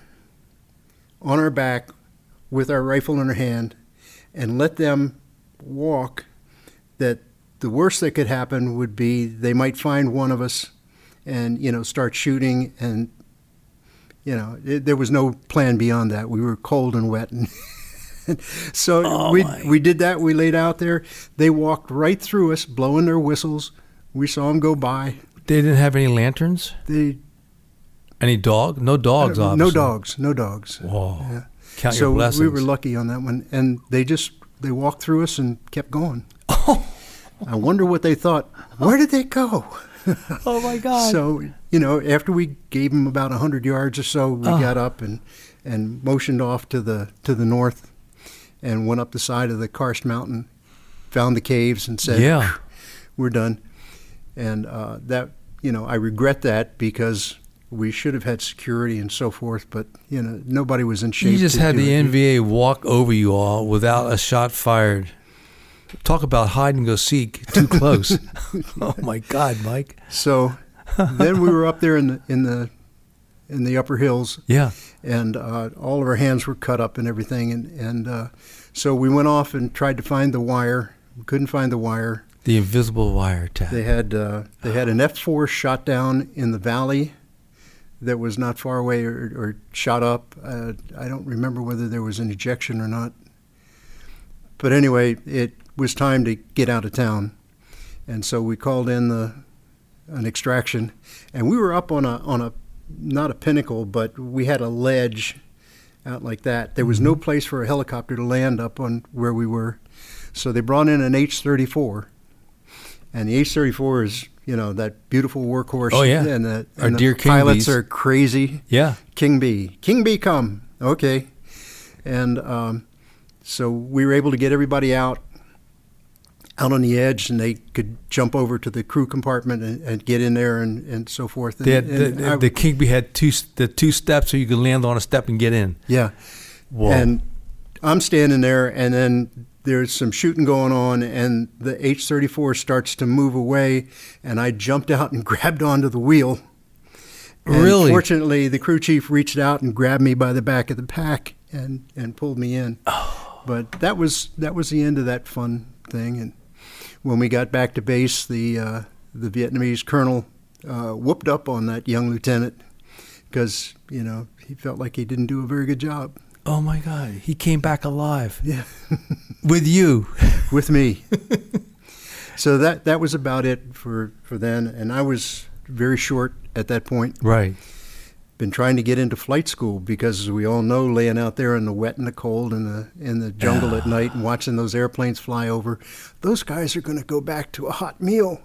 C: on our back with our rifle in our hand and let them walk, that the worst that could happen would be they might find one of us and, start shooting. And, there was no plan beyond that. We were cold and wet. And so we did that. We laid out there. They walked right through us, blowing their whistles. We saw them go by.
A: They didn't have any lanterns? Any dog? No dogs, obviously.
C: No dogs.
A: Whoa.
C: Yeah.
A: Count your blessings.
C: So we were lucky on that one. And they walked through us and kept going.
A: Oh.
C: I wonder what they thought. Where did they go?
A: Oh, my God.
C: So, after we gave them about 100 yards or so, we got up and motioned off to the north and went up the side of the Karst Mountain, found the caves and said,
A: yeah,
C: we're done. And that, I regret that because we should have had security and so forth, but, nobody was in shape.
A: You just had the NVA walk over you all without a shot fired. Talk about hide and go seek, too close. Oh my God, Mike.
C: So then we were up there in the upper hills.
A: Yeah.
C: And all of our hands were cut up and everything. And so we went off and tried to find the wire. We couldn't find the wire.
A: The invisible wire tap.
C: They had an F4 shot down in the valley that was not far away or shot up. I don't remember whether there was an ejection or not. But anyway, it was time to get out of town. And so we called in an extraction. And we were up on a not a pinnacle, but we had a ledge out like that. There was no place for a helicopter to land up on where we were. So they brought in an H-34. And the H-34 is, that beautiful workhorse.
A: Oh, yeah.
C: And
A: Our dear
C: the
A: King
C: pilots
A: Bees.
C: are crazy.
A: Yeah.
C: King Bee, come. Okay. And so we were able to get everybody out on the edge, and they could jump over to the crew compartment and get in there and so forth.
A: The King Bee had two steps so you could land on a step and get in.
C: Yeah.
A: Whoa.
C: And I'm standing there, and then there's some shooting going on, and the H-34 starts to move away, and I jumped out and grabbed onto the wheel. And
A: really?
C: Fortunately, the crew chief reached out and grabbed me by the back of the pack and pulled me in.
A: Oh.
C: But that was the end of that fun thing. And when we got back to base, the Vietnamese colonel whooped up on that young lieutenant because, he felt like he didn't do a very good job.
A: Oh, my God. He came back alive.
C: Yeah.
A: With you.
C: With me. So that was about it for then. And I was very short at that point.
A: Right.
C: Been trying to get into flight school because, as we all know, laying out there in the wet and the cold and in the jungle at night and watching those airplanes fly over, those guys are going to go back to a hot meal.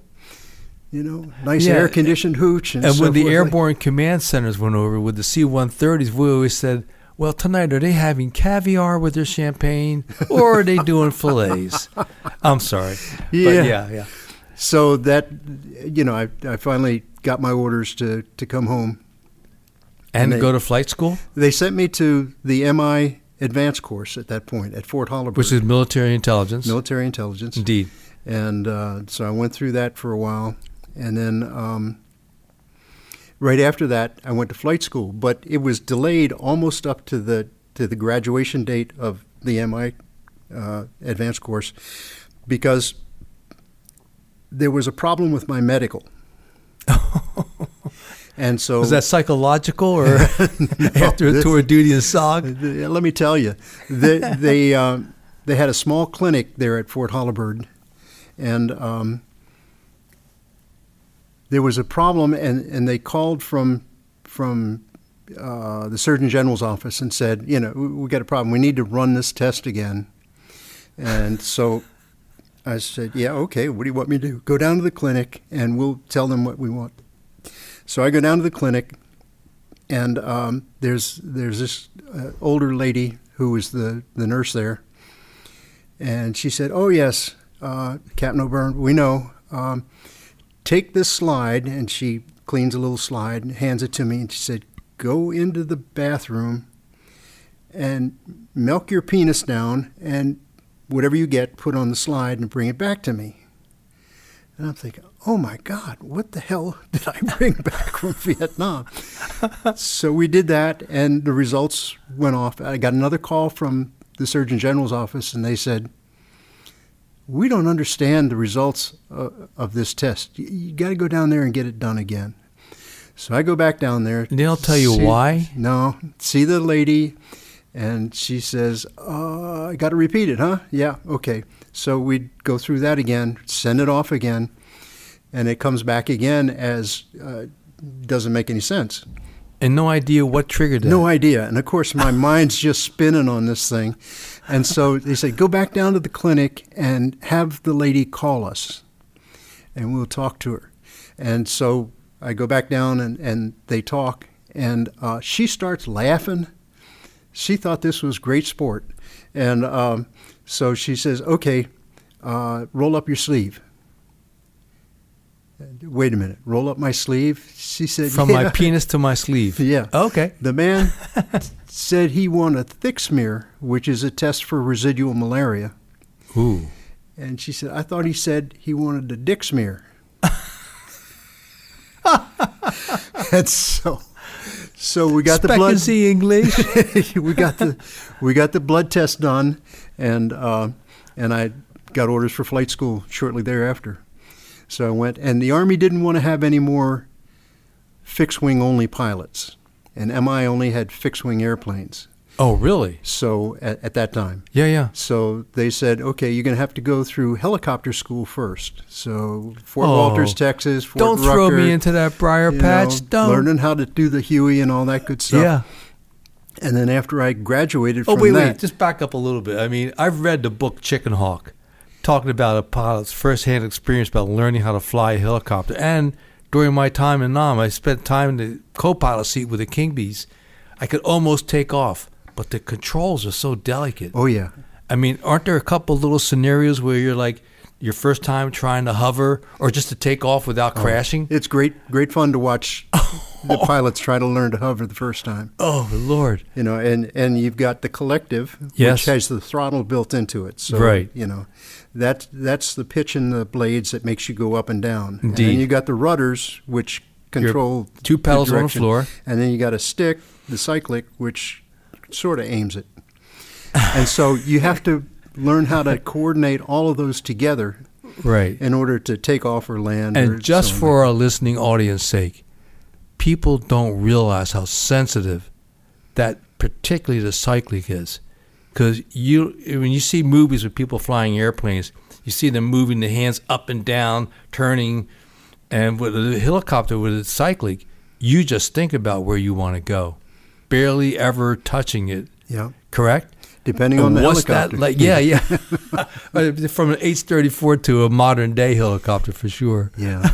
C: Nice air-conditioned hooch. And so
A: when the
C: forth.
A: airborne command centers went over with the C-130s, we always said, well, tonight, are they having caviar with their champagne, or are they doing fillets? I'm sorry.
C: Yeah.
A: But yeah.
C: So that, I finally got my orders to come home.
A: And go to flight school?
C: They sent me to the MI advanced course at that point at Fort Holabird.
A: Which is military intelligence.
C: Military intelligence.
A: Indeed.
C: And so I went through that for a while. And then right after that, I went to flight school. But it was delayed almost up to the graduation date of the MI advanced course because there was a problem with my medical. And so,
A: was that psychological or after a tour of duty in SOG?
C: Let me tell you, they had a small clinic there at Fort Holabird, and there was a problem, and they called from the Surgeon General's office and said, we got a problem. We need to run this test again. And so I said, yeah, okay. What do you want me to do? Go down to the clinic, and we'll tell them what we want. So I go down to the clinic, and there's this older lady who was the nurse there, and she said, "Oh yes, Captain O'Byrne, we know. Take this slide," and she cleans a little slide and hands it to me, and she said, "Go into the bathroom and milk your penis down, and whatever you get, put on the slide and bring it back to me." And I'm thinking, oh my God, what the hell did I bring back from Vietnam? So we did that, and the results went off. I got another call from the Surgeon General's office, and they said, we don't understand the results of this test. You got to go down there and get it done again. So I go back down there.
A: And they'll tell you why?
C: No. See the lady, and she says, I got to repeat it, huh? Yeah, okay. So we'd go through that again, send it off again, and it comes back again as doesn't make any sense.
A: And no idea what triggered that.
C: No idea. And, of course, my mind's just spinning on this thing. And so they said, go back down to the clinic and have the lady call us, and we'll talk to her. And so I go back down, and they talk, and she starts laughing. She thought this was great sport. And so she says, okay, roll up your sleeve. Wait a minute, roll up my sleeve? She said,
A: From my penis to my sleeve.
C: Yeah.
A: Okay.
C: The man said he won a thick smear, which is a test for residual malaria.
A: Ooh.
C: And she said, I thought he said he wanted a dick smear. And so we got the blood.
A: Speck English.
C: we got the blood test done, and I got orders for flight school shortly thereafter. So I went, and the Army didn't want to have any more fixed-wing only pilots, and MI only had fixed-wing airplanes.
A: Oh, really?
C: So at that time.
A: Yeah.
C: So they said, okay, you're going to have to go through helicopter school first. So Fort Walters, Texas, Fort
A: Don't
C: Rucker,
A: throw me into that briar patch. Don't.
C: Learning how to do the Huey and all that good stuff.
A: Yeah.
C: And then after I graduated from
A: wait. Just back up a little bit. I mean, I've read the book Chicken Hawk, talking about a pilot's first-hand experience about learning how to fly a helicopter. And during my time in Nam, I spent time in the co-pilot seat with the King Bees. I could almost take off, but the controls are so delicate.
C: Oh, yeah.
A: I mean, aren't there a couple little scenarios where you're like, your first time trying to hover or just to take off without crashing?
C: It's great fun to watch the pilots try to learn to hover the first time.
A: Oh, Lord.
C: You know, and you've got the collective,
A: Yes.
C: which has the throttle built into it. So,
A: Right.
C: you know, that's the pitch in the blades that makes you go up and down.
A: Indeed.
C: And then you got the rudders, which control
A: two pedals
C: the
A: on the
C: direction.
A: floor.
C: And then you got a stick, the cyclic, which sort of aims it. And so you have to learn how to coordinate all of those together,
A: Right.
C: in order to take off or land.
A: And
C: or
A: just
C: so on.
A: for our listening audience sake, people don't realize how sensitive that particularly the cyclic is. Because when you see movies with people flying airplanes, you see them moving the hands up and down, turning, and with a helicopter with a cyclic, you just think about where you want to go, barely ever touching it.
C: Yeah.
A: Correct?
C: Depending on the
A: What's
C: helicopter.
A: that like? Yeah. From an H-34 to a modern day helicopter for sure.
C: Yeah.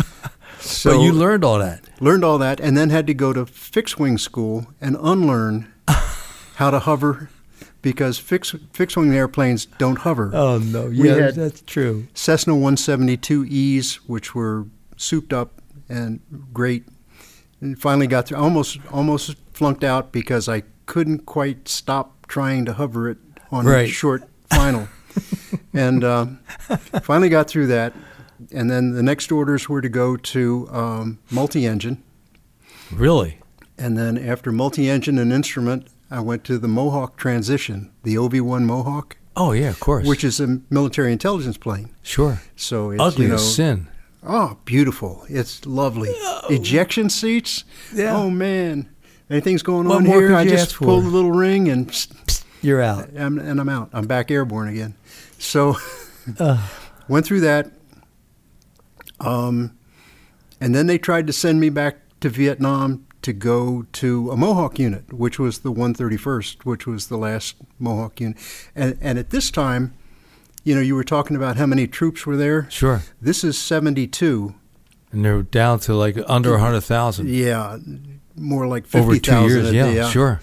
C: So
A: But you learned all that.
C: Learned all that, and then had to go to fixed wing school and unlearn how to hover, because fixed wing airplanes don't hover.
A: Oh no!
C: We
A: Yeah,
C: had
A: that's true.
C: Cessna 172Es, which were souped up and great. And finally got through. Almost flunked out because I couldn't quite stop trying to hover it on
A: Right.
C: a short final. And finally got through that. And then the next orders were to go to multi-engine.
A: Really?
C: And then after multi-engine and instrument, I went to the Mohawk transition, the OV-1 Mohawk,
A: Oh yeah, of course.
C: which is a military intelligence plane.
A: sure.
C: So it's,
A: Ugly
C: you know,
A: as sin.
C: Oh, beautiful. It's lovely. Ejection seats?
A: Yeah.
C: Oh, man. Anything's going
A: What
C: on
A: more
C: here?
A: could
C: I
A: you
C: just
A: ask
C: pull
A: for?
C: the little ring and psst,
A: You're out.
C: I'm out. I'm back airborne again. So went through that. And then they tried to send me back to Vietnam to go to a Mohawk unit, which was the 131st, which was the last Mohawk unit. And at this time, you know, you were talking about how many troops were there.
A: Sure.
C: This is 72.
A: And they're down to like under 100,000
C: Yeah, more like
A: over 2
C: 50,000
A: years.
C: a
A: Yeah,
C: day.
A: sure.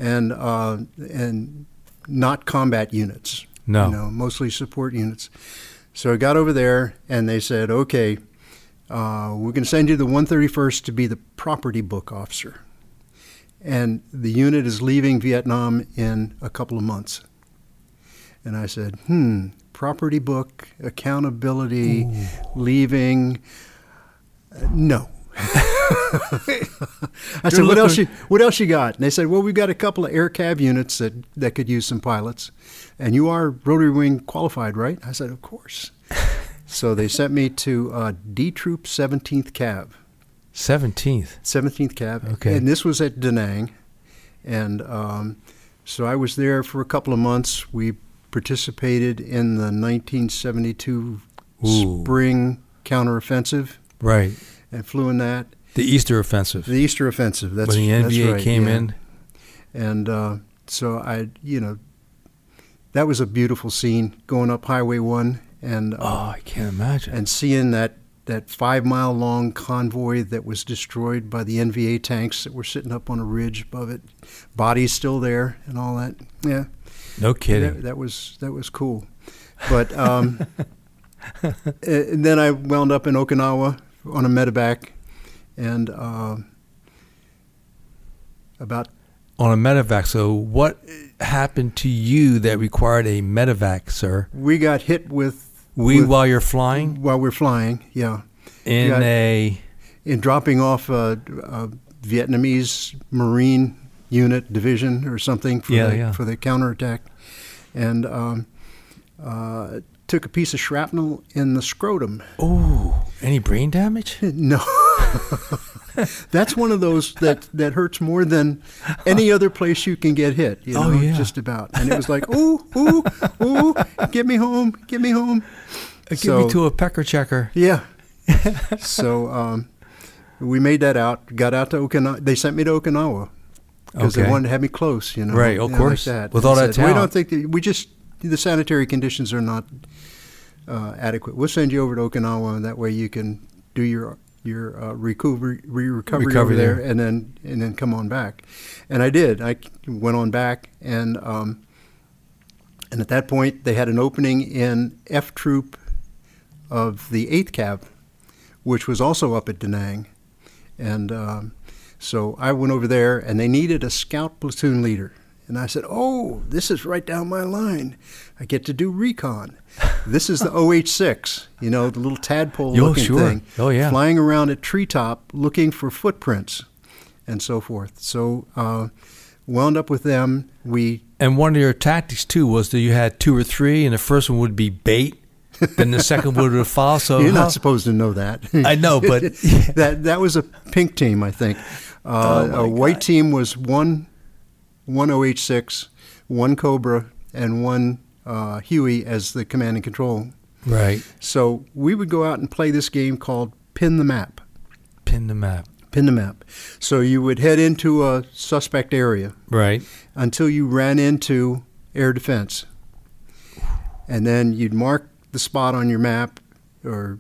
C: And not combat units.
A: No.
C: You know, mostly support units. So I got over there, and they said, okay, we're going to send you to the 131st to be the property book officer. And the unit is leaving Vietnam in a couple of months. And I said, property book, accountability, leaving, no. I said, what else you got? And they said, well, we've got a couple of air cab units that could use some pilots. And you are rotary wing qualified, right? I said, of course. So they sent me to D Troop 17th Cav.
A: 17th
C: Cav.
A: Okay.
C: And this was at Da Nang. And so I was there for a couple of months. We participated in the 1972 spring counteroffensive.
A: Right.
C: And flew in that.
A: The Easter Offensive.
C: The Easter Offensive. That's
A: when the NVA
C: right,
A: came in.
C: And so that was a beautiful scene going up Highway 1. And
A: I can't imagine.
C: And seeing that 5-mile long convoy that was destroyed by the NVA tanks that were sitting up on a ridge above it, bodies still there and all that. Yeah.
A: No kidding.
C: That was cool. But and then I wound up in Okinawa on a medevac, and about
A: on a medevac. So what happened to you that required a medevac, sir?
C: We got hit with
A: while you're flying?
C: While we're flying, yeah. In dropping off a Vietnamese Marine unit division or something for the counterattack, and took a piece of shrapnel in the scrotum.
A: Oh, any brain damage?
C: No. That's one of those that hurts more than any other place you can get hit. Just about. And it was like, ooh, get me home.
A: Get me to a pecker checker.
C: Yeah. So we made that out, got out to Okinawa. They sent me to Okinawa because they wanted to have me close,
A: Right, of course.
C: Like that.
A: With all that talent.
C: We don't think the sanitary conditions are not adequate. We'll send you over to Okinawa, and that way you can do your recovery over there, and then come on back. And I did. I went on back, and at that point they had an opening in F Troop of the 8th Cav, which was also up at Da Nang, and so I went over there, and they needed a scout platoon leader. And I said, oh, this is right down my line. I get to do recon. This is the OH-6, the little tadpole-looking thing.
A: Oh, yeah.
C: Flying around at treetop looking for footprints and so forth. So wound up with them.
A: And one of your tactics, too, was that you had 2 or 3, and the first one would be bait, then the second one would follow. So
C: you're not supposed to know that.
A: I know, but...
C: that was a pink team, I think. A white team was one OH-6, one Cobra, and one Huey as the command and control.
A: Right.
C: So we would go out and play this game called Pin the Map.
A: Pin the Map.
C: So you would head into a suspect area.
A: Right.
C: Until you ran into air defense. And then you'd mark the spot on your map, or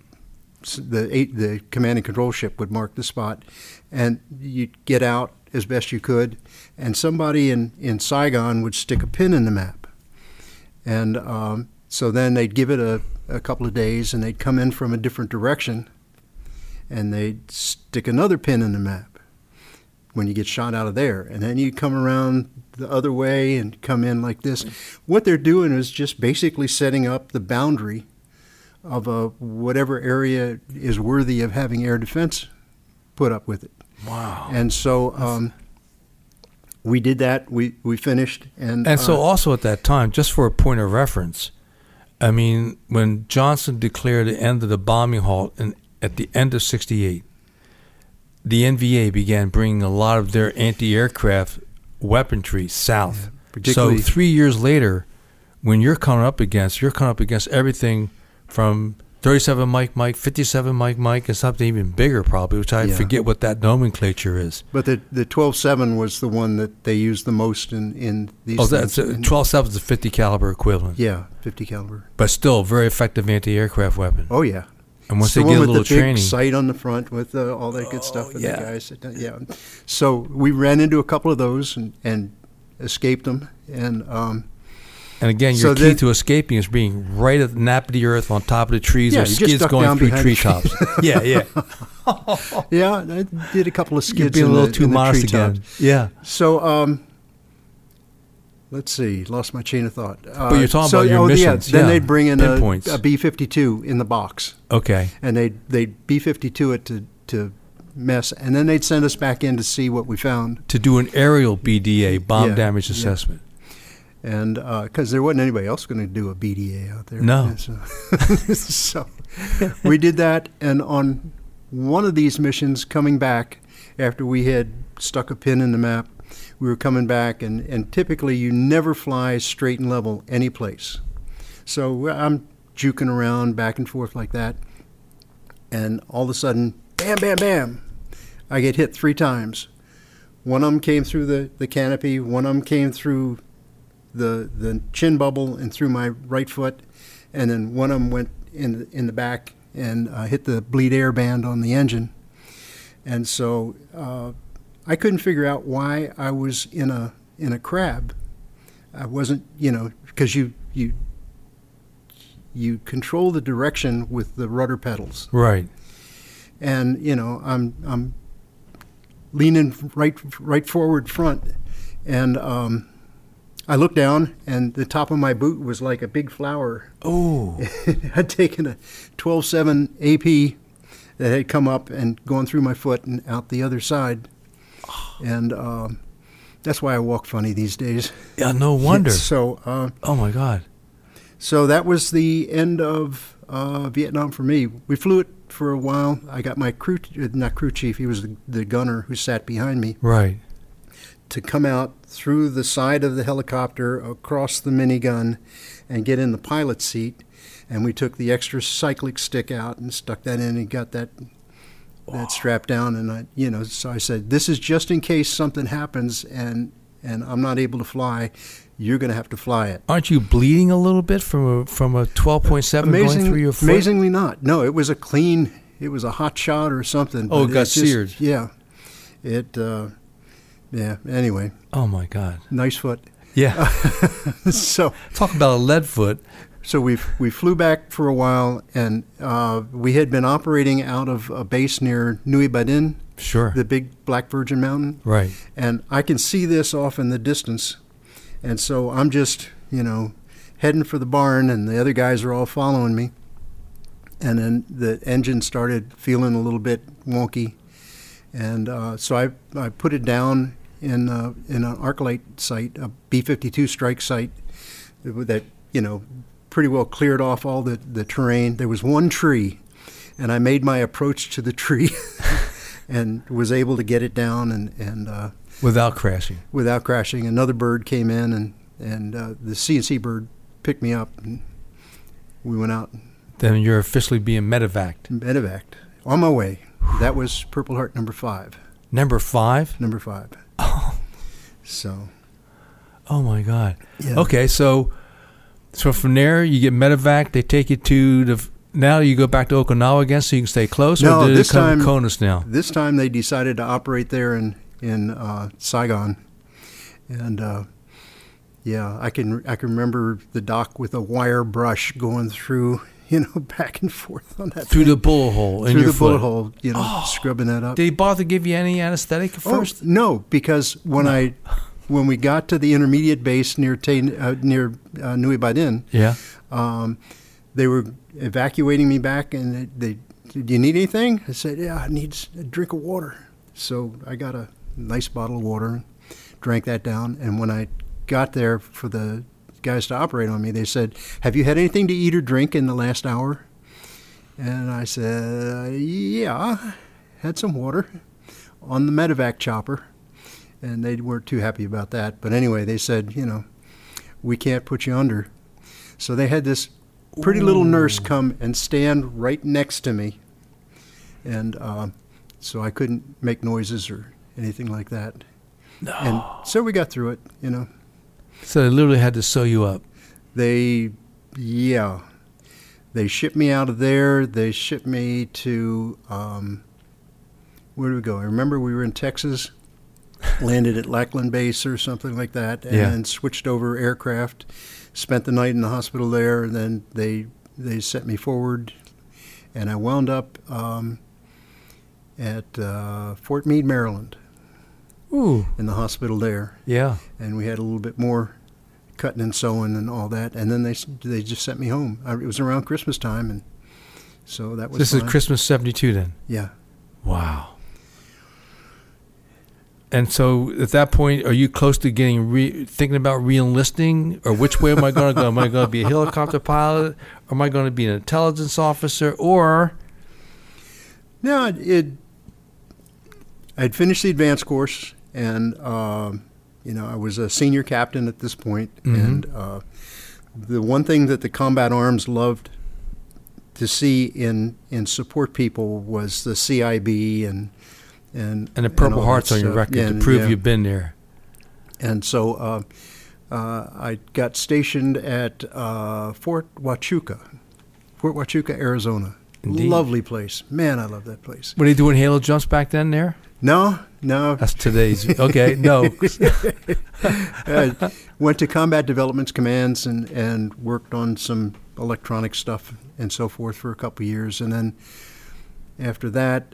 C: the command and control ship would mark the spot, and you'd get out as best you could, and somebody in Saigon would stick a pin in the map. And so then they'd give it a couple of days, and they'd come in from a different direction, and they'd stick another pin in the map when you get shot out of there. And then you come around the other way and come in like this. What they're doing is just basically setting up the boundary of whatever area is worthy of having air defense put up with it.
A: Wow.
C: And so we did that. We finished. And
A: so also at that time, just for a point of reference, I mean, when Johnson declared the end of the bombing halt at the end of 1968, the NVA began bringing a lot of their anti-aircraft weaponry south.
C: Yeah,
A: so 3 years later, when you're coming up against everything from 37 Mike, 57 Mike, and something even bigger probably, which I forget what that nomenclature is.
C: But the 12-7 was the one that they used the most in these.
A: Oh, that's 12-7 is the 50 caliber equivalent.
C: Yeah, 50 caliber.
A: But still, a very effective anti-aircraft weapon.
C: Oh yeah.
A: And once they get a little training,
C: big sight on the front with all that good stuff. And the guys, So we ran into a couple of those and escaped them. And
A: again, your key to escaping is being right at the nap of the earth on top of the trees, or skids going through treetops. Yeah.
C: Yeah, I did a couple of skids.
A: You're being a little too modest again. Yeah.
C: So let's see, lost my chain of thought.
A: But you're talking about your missions.
C: Then they'd bring in
A: pinpoints.
C: a B-52 in the box.
A: Okay.
C: And they'd B-52 it to mess, and then they'd send us back in to see what we found.
A: To do an aerial BDA, bomb damage assessment.
C: And because there wasn't anybody else going to do a BDA out there.
A: No.
C: So we did that, and on one of these missions coming back, after we had stuck a pin in the map, we were coming back, and typically you never fly straight and level any place. So I'm juking around back and forth like that, and all of a sudden, bam, bam, bam, I get hit 3 times. One of them came through the canopy, one of them came through the chin bubble and through my right foot, and then one of them went in the back and hit the bleed air band on the engine. And so I couldn't figure out why I was in a crab. I wasn't, because you control the direction with the rudder pedals.
A: Right.
C: And I'm leaning right forward front, and I looked down, and the top of my boot was like a big flower.
A: Oh.
C: I'd taken a 12.7 AP that had come up and gone through my foot and out the other side. And that's why I walk funny these days.
A: Yeah, no wonder.
C: So,
A: oh, my God.
C: So that was the end of Vietnam for me. We flew it for a while. I got my not crew chief, he was the gunner who sat behind me.
A: Right.
C: To come out through the side of the helicopter, across the minigun, and get in the pilot seat. And we took the extra cyclic stick out and stuck that in and got that strap down. And so I said, this is just in case something happens and I'm not able to fly. You're going to have to fly it.
A: Aren't you bleeding a little bit from a 12.7 going through your foot?
C: Amazingly not. No, it was it was a hot shot or something.
A: Oh, it got seared.
C: Yeah. Yeah, anyway.
A: Oh, my God.
C: Nice foot.
A: Yeah.
C: So
A: talk about a lead foot.
C: So we flew back for a while, and we had been operating out of a base near Nui Ba Din,
A: sure,
C: the big Black Virgin Mountain.
A: Right.
C: And I can see this off in the distance, and so I'm just, heading for the barn, and the other guys are all following me. And then the engine started feeling a little bit wonky, and so I put it down in an Arclight site, a B-52 strike site that, pretty well cleared off all the terrain. There was one tree, and I made my approach to the tree and was able to get it down and
A: without crashing.
C: Without crashing. Another bird came in, and the CNC bird picked me up, and we went out.
A: Then you're officially being medevaced.
C: Medevaced. On my way. That was Purple Heart number 5.
A: Number 5?
C: Number 5.
A: Oh.
C: So.
A: Oh, my God.
C: Yeah.
A: Okay, so from there, you get medevaced. They take you to now you go back to Okinawa again so you can stay close?
C: No,
A: or did
C: this
A: it come
C: time,
A: CONUS now?
C: This time they decided to operate there in Saigon. And, yeah, I can remember the dock with a wire brush going through, back and forth on that
A: through
C: thing.
A: the bullet hole in
C: through
A: your
C: the
A: foot.
C: bullet hole, scrubbing that up.
A: Did he bother to give you any anesthetic at first?
C: No, because when we got to the intermediate base near Nui Ba Din,
A: yeah,
C: they were evacuating me back, and they do you need anything? I said, yeah, I need a drink of water. So I got a nice bottle of water, drank that down, and when I got there for the guys to operate on me, they said, have you had anything to eat or drink in the last hour? And I said, yeah, had some water on the medevac chopper. And they weren't too happy about that. But anyway, they said, we can't put you under. So they had this pretty little nurse come and stand right next to me. And so I couldn't make noises or anything like that.
A: No.
C: And so we got through it,
A: So they literally had to sew you up.
C: They shipped me out of there. They shipped me to, where did we go? I remember we were in Texas. Landed at Lackland Base or something like that, and then switched over aircraft, spent the night in the hospital there, and then they sent me forward, and I wound up at Fort Meade, Maryland.
A: Ooh.
C: In the hospital there.
A: Yeah.
C: And we had a little bit more cutting and sewing and all that, and then they just sent me home. It was around Christmas time, and so that was.
A: This
C: fun.
A: is Christmas '72 then.
C: Yeah.
A: Wow. And so, at that point, are you close to getting thinking about re-enlisting, or which way am I going to go? Am I going to be a helicopter pilot, or am I going to be an intelligence officer, or?
C: No, I'd finished the advanced course, and I was a senior captain at this point, and the one thing that the Combat Arms loved to see in support people was the CIB and
A: the Purple Hearts on your record to prove you've been there.
C: And so I got stationed at Fort Huachuca, Arizona.
A: Indeed.
C: Lovely place. Man, I love that place.
A: Were they doing halo jumps back then there?
C: No.
A: That's today's. Okay, no.
C: Went to Combat Development Commands and worked on some electronic stuff and so forth for a couple of years. And then after that,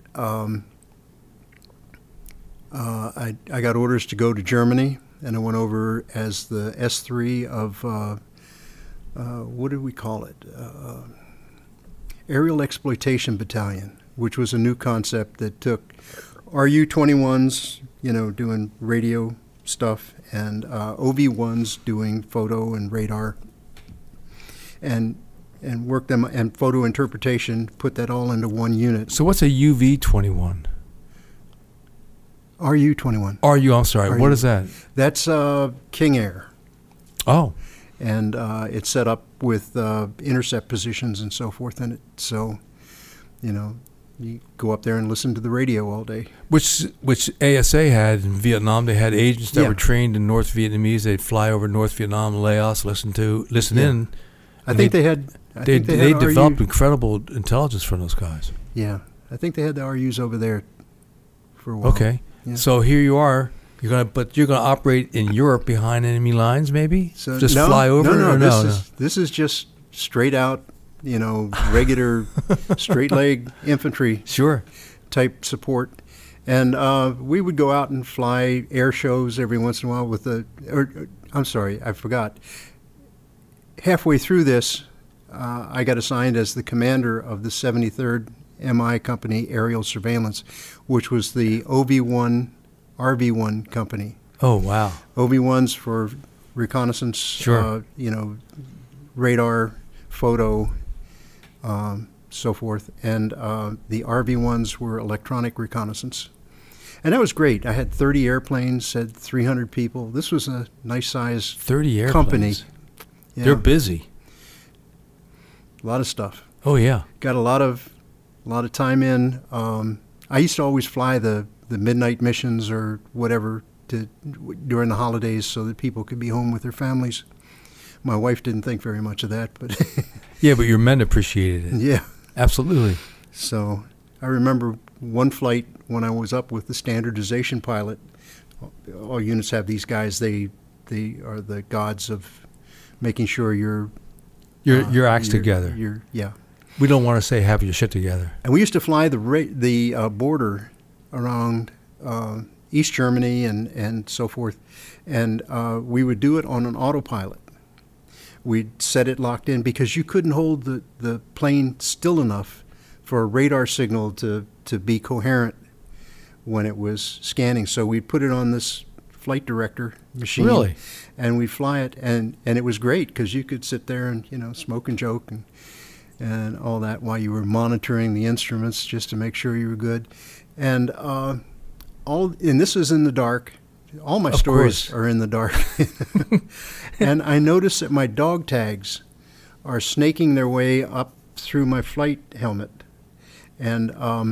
C: I got orders to go to Germany, and I went over as the S3 of, what did we call it? Aerial Exploitation Battalion, which was a new concept that took RU-21s, doing radio stuff, and OV-1s doing photo and radar, and worked them, and photo interpretation, put that all into one unit.
A: So what's a UV-21?
C: RU-21.
A: I'm sorry. What is that?
C: That's King Air.
A: Oh.
C: And it's set up with intercept positions and so forth in it. So, you go up there and listen to the radio all day.
A: Which ASA had in Vietnam. They had agents that were trained in North Vietnamese. They'd fly over North Vietnam, Laos, listen in.
C: I think they had.
A: They developed incredible intelligence from those guys.
C: Yeah, I think they had the RUs over there for a while.
A: Okay, yeah. So here you are. You're gonna operate in Europe behind enemy lines, maybe?
C: So
A: fly over?
C: No. This is just straight out, regular straight leg infantry.
A: Sure.
C: Type support, and we would go out and fly air shows every once in a while I'm sorry, I forgot. Halfway through this, I got assigned as the commander of the 73rd MI Company Aerial Surveillance, which was the OV-1 RV-1 company.
A: Oh, wow.
C: OV-1s for reconnaissance,
A: sure.
C: Radar, photo, so forth. And the RV-1s were electronic reconnaissance. And that was great. I had 30 airplanes, had 300 people. This was a nice size
A: 30 airplanes.
C: Company.
A: Yeah. They're busy.
C: A lot of stuff.
A: Oh, yeah.
C: Got a lot of time in. I used to always fly the midnight missions or whatever during the holidays so that people could be home with their families. My wife didn't think very much of that, but
A: yeah, but your men appreciated it.
C: Yeah,
A: absolutely.
C: So I remember one flight when I was up with the standardization pilot. All units have these guys. They are the gods of making sure your
A: acts together.
C: Yeah.
A: We don't want to say have your shit together.
C: And we used to fly the border around East Germany and so forth, and we would do it on an autopilot. We'd set it locked in because you couldn't hold the plane still enough for a radar signal to be coherent when it was scanning. So we'd put it on this flight director machine.
A: Really?
C: And we'd fly it, and it was great because you could sit there and smoke and joke and all that while you were monitoring the instruments just to make sure you were good. And this is in the dark. All my stories are in the dark. And I noticed that my dog tags are snaking their way up through my flight helmet. And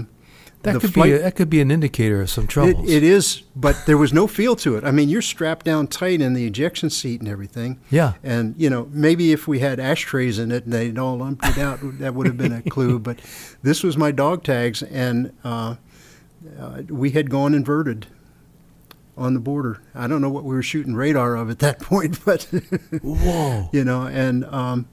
A: that could be an indicator of some troubles.
C: It is, but there was no feel to it. I mean, you're strapped down tight in the ejection seat and everything.
A: Yeah.
C: And, maybe if we had ashtrays in it and they'd all emptied out, that would have been a clue. But this was my dog tags, and we had gone inverted on the border. I don't know what we were shooting radar of at that point, but
A: whoa,
C: and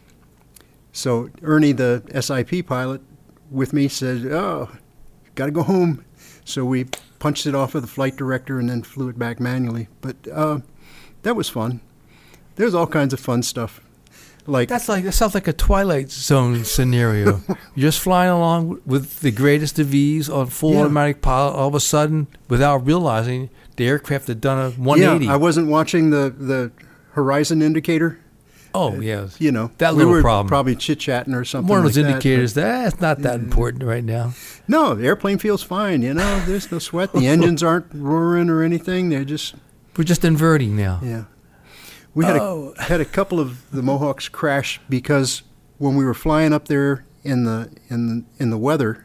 C: so Ernie, the SIP pilot, with me said, "Oh, got to go home." So we punched it off of the flight director and then flew it back manually. But that was fun. there's all kinds of fun stuff.
A: That sounds like a Twilight Zone scenario. You're just flying along with the greatest of ease on full automatic pilot. All of a sudden, without realizing, the aircraft had done a 180.
C: Yeah, I wasn't watching the horizon indicator.
A: Oh, yeah.
C: You know,
A: that
C: we
A: little
C: were
A: problem.
C: Probably chit-chatting or something.
A: One of those
C: like
A: indicators that's not that important right now.
C: No, the airplane feels fine. You know, there's no sweat. The engines aren't roaring or anything. We're
A: just inverting now.
C: Yeah. We had a couple of the Mohawks crash because when we were flying up there in the weather,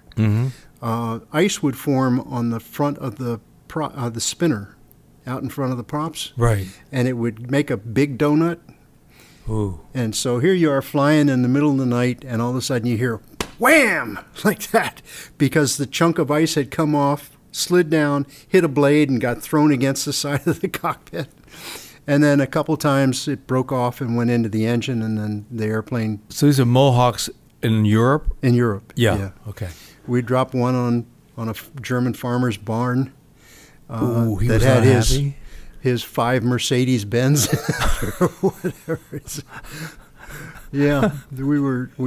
C: ice would form on the front of the spinner, out in front of the props.
A: Right.
C: And it would make a big donut.
A: Ooh.
C: And so here you are flying in the middle of the night, and all of a sudden you hear wham like that because the chunk of ice had come off, slid down, hit a blade, and got thrown against the side of the cockpit. And then a couple times it broke off and went into the engine, and then the airplane.
A: So these are Mohawks in Europe?
C: In Europe.
A: Yeah. Okay.
C: We dropped one on a German farmer's barn.
A: Ooh, he
C: that
A: was
C: had
A: not happy.
C: His 5 Mercedes-Benz or whatever. Yeah, we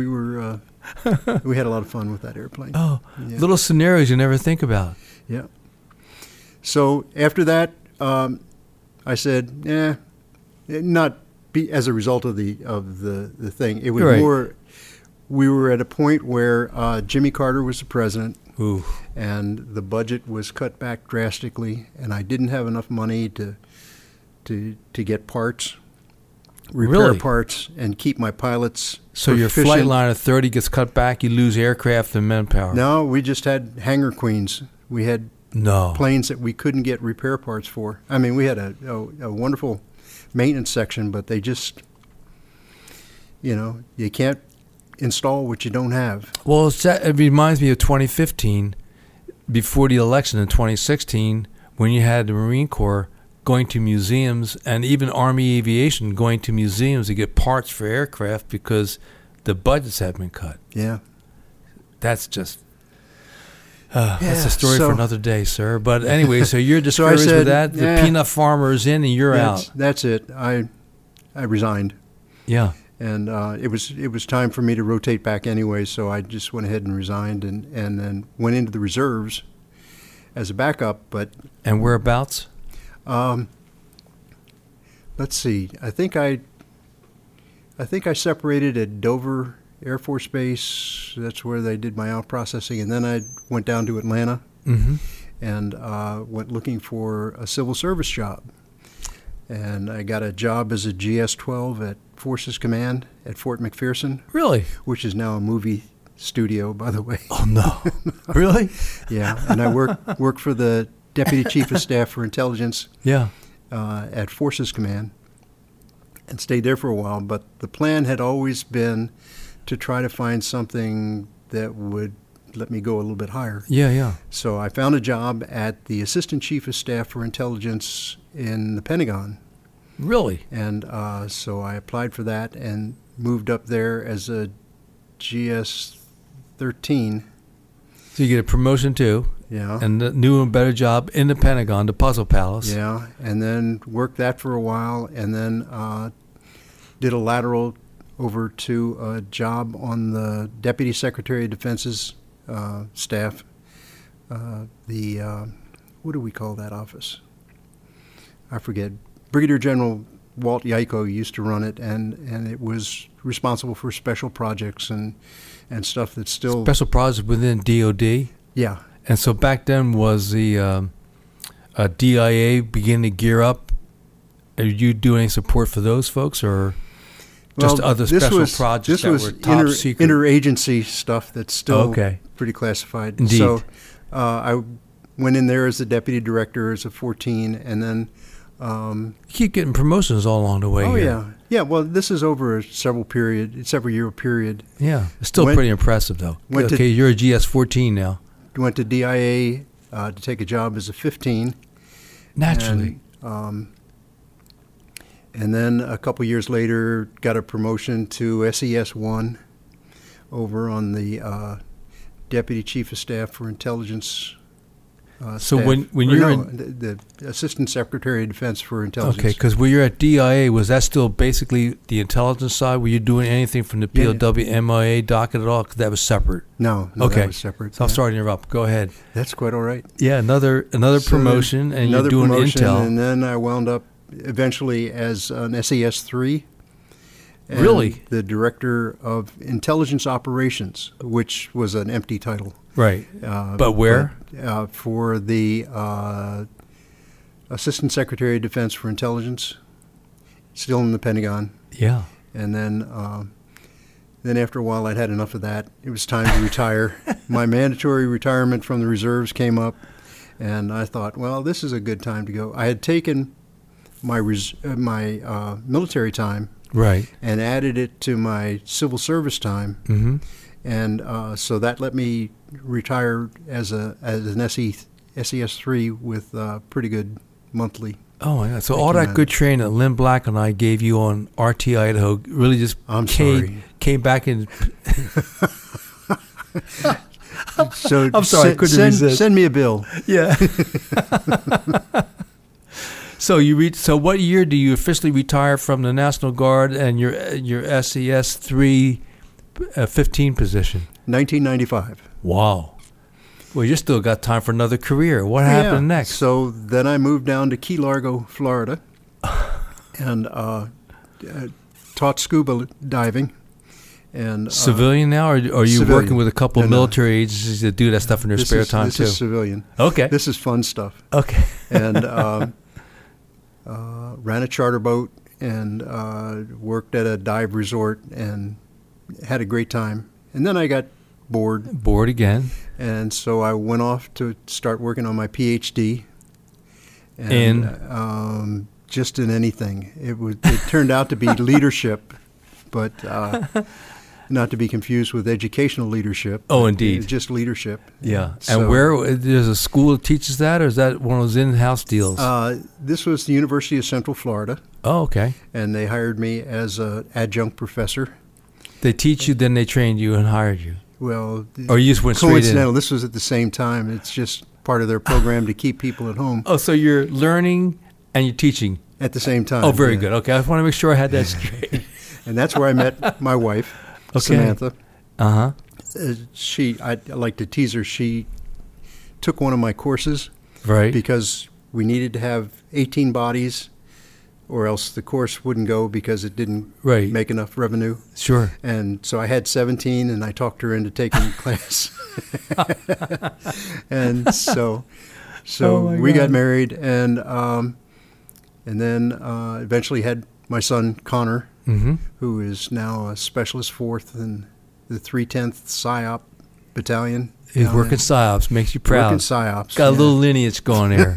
C: had a lot of fun with that airplane.
A: Oh,
C: yeah.
A: Little scenarios you never think about.
C: Yeah. So after that, I said, not as a result of the thing. It was more. We were at a point where Jimmy Carter was the president.
A: Ooh.
C: And the budget was cut back drastically, and I didn't have enough money to get parts, repair parts, and keep my pilots.
A: So your flight line of 30 gets cut back, you lose aircraft and manpower.
C: No, we just had hangar queens. We had planes that we couldn't get repair parts for. I mean, we had a wonderful maintenance section, but they just, you can't install what you don't have.
A: Well, it reminds me of 2015, before the election in 2016, when you had the Marine Corps going to museums and even Army Aviation going to museums to get parts for aircraft because the budgets have been cut.
C: Yeah.
A: That's just... that's a story for another day, sir. But anyway, so you're discouraged with that? The peanut farmer is in and you're out.
C: That's it. I resigned.
A: Yeah.
C: And it was time for me to rotate back anyway, so I just went ahead and resigned and then went into the reserves as a backup.
A: And whereabouts?
C: Let's see. I think I separated at Dover Air Force Base. That's where they did my out processing, and then I went down to Atlanta and went looking for a civil service job. And I got a job as a GS-12 at Forces Command at Fort McPherson.
A: Really?
C: Which is now a movie studio, by the way.
A: Oh, no. Really?
C: Yeah. And I worked for the Deputy Chief of Staff for Intelligence at Forces Command and stayed there for a while. But the plan had always been to try to find something that would let me go a little bit higher.
A: Yeah, yeah.
C: So I found a job at the Assistant Chief of Staff for Intelligence in the Pentagon.
A: Really?
C: And so I applied for that and moved up there as a GS-13.
A: So you get a promotion too.
C: Yeah.
A: And a new and better job in the Pentagon, the Puzzle Palace.
C: Yeah, and then worked that for a while, and then did a lateral over to a job on the Deputy Secretary of Defense's staff. What do we call that office? I forget. Brigadier General Walt Yaiko used to run it, and it was responsible for special projects and stuff that's still...
A: Special projects within DOD?
C: Yeah.
A: And so back then was the DIA beginning to gear up? Are you doing any support for those folks, or just other special projects that were top secret?
C: Interagency stuff that's still pretty classified.
A: Indeed.
C: So I went in there as the deputy director as a 14, and then...
A: you keep getting promotions all along the way.
C: Oh,
A: here.
C: yeah. Yeah, well, this is over a several year period.
A: Yeah. It's still pretty impressive, though. Okay, you're a GS-14 now.
C: Went to DIA to take a job as a 15.
A: Naturally.
C: And then a couple years later, got a promotion to SES-1 over on the Deputy Chief of Staff for Intelligence.
A: So
C: staff.
A: when
C: Or
A: you're
C: no,
A: in,
C: the Assistant Secretary of Defense for Intelligence.
A: okay, because when you're at DIA, was that still basically the intelligence side? Were you doing anything from the
C: Yeah.
A: POW, MIA docket at all? Because that was separate.
C: No,
A: Okay.
C: that was separate.
A: So I'm
C: yeah.
A: sorry to interrupt. Go ahead.
C: That's quite all right.
A: Yeah, another
C: So
A: promotion, and
C: another
A: you're doing
C: promotion,
A: intel.
C: and then I wound up eventually as an SES 3. And
A: Really?
C: The Director of Intelligence Operations, which was an empty title.
A: Right. But where?
C: For the Assistant Secretary of Defense for Intelligence, still in the Pentagon.
A: Yeah.
C: And then after a while, I'd had enough of that. It was time to retire. My mandatory retirement from the reserves came up, and I thought, well, this is a good time to go. I had taken my military time
A: Right.
C: and added it to my civil service time,
A: Mm-hmm.
C: and so that let me retire as an SES3 with pretty good monthly.
A: Oh my God! So
C: Thank
A: all
C: you,
A: that
C: man.
A: good training that Lynn Black and I gave you on RT Idaho really just
C: I'm sorry.
A: came back and
C: So
A: I'm sorry, I couldn't resist.
C: Send me a bill.
A: yeah. So so what year do you officially retire from the National Guard and your SES 3 15 position?
C: 1995.
A: Wow. Well, you still got time for another career. What happened next?
C: So then I moved down to Key Largo, Florida, and taught scuba diving. And
A: Civilian now, or are you
C: civilian.
A: working with a couple of
C: No, no.
A: military agencies that do that stuff in their spare time
C: this
A: too?
C: is civilian.
A: Okay.
C: This is fun stuff.
A: Okay.
C: And ran a charter boat and worked at a dive resort and had a great time. And then I got bored,
A: Bored again.
C: and so I went off to start working on my PhD. And,
A: In?
C: Just in anything. It turned out to be leadership, but not to be confused with educational leadership.
A: Oh, indeed.
C: It's just leadership.
A: Yeah.
C: So,
A: And where there's a school that teaches that, or is that one of those in-house deals?
C: This was the University of Central Florida,
A: Oh, okay.
C: and they hired me as an adjunct professor.
A: They teach you, then they trained you and hired you.
C: Well,
A: Or you just went straight in?
C: coincidental. This was at the same time. It's just part of their program to keep people at home
A: Oh, so you're learning and you're teaching.
C: at the same time.
A: Oh, very
C: yeah.
A: good. Okay, I just want to make sure I had that straight.
C: And that's where I met my wife,
A: Okay.
C: Samantha.
A: Uh-huh.
C: I like to tease her. She took one of my courses
A: Right.
C: because we needed to have 18 bodies, or else the course wouldn't go because it didn't
A: Right.
C: make enough revenue.
A: Sure.
C: And so I had 17, and I talked her into taking class. And so
A: Oh, my
C: we
A: God.
C: got married, and then eventually had my son Connor,
A: Mm-hmm.
C: who is now a specialist fourth in the 310th PSYOP battalion.
A: He's
C: down
A: working
C: there.
A: PSYOPs, makes you proud.
C: Working PSYOPs.
A: Got a
C: yeah.
A: little lineage going there.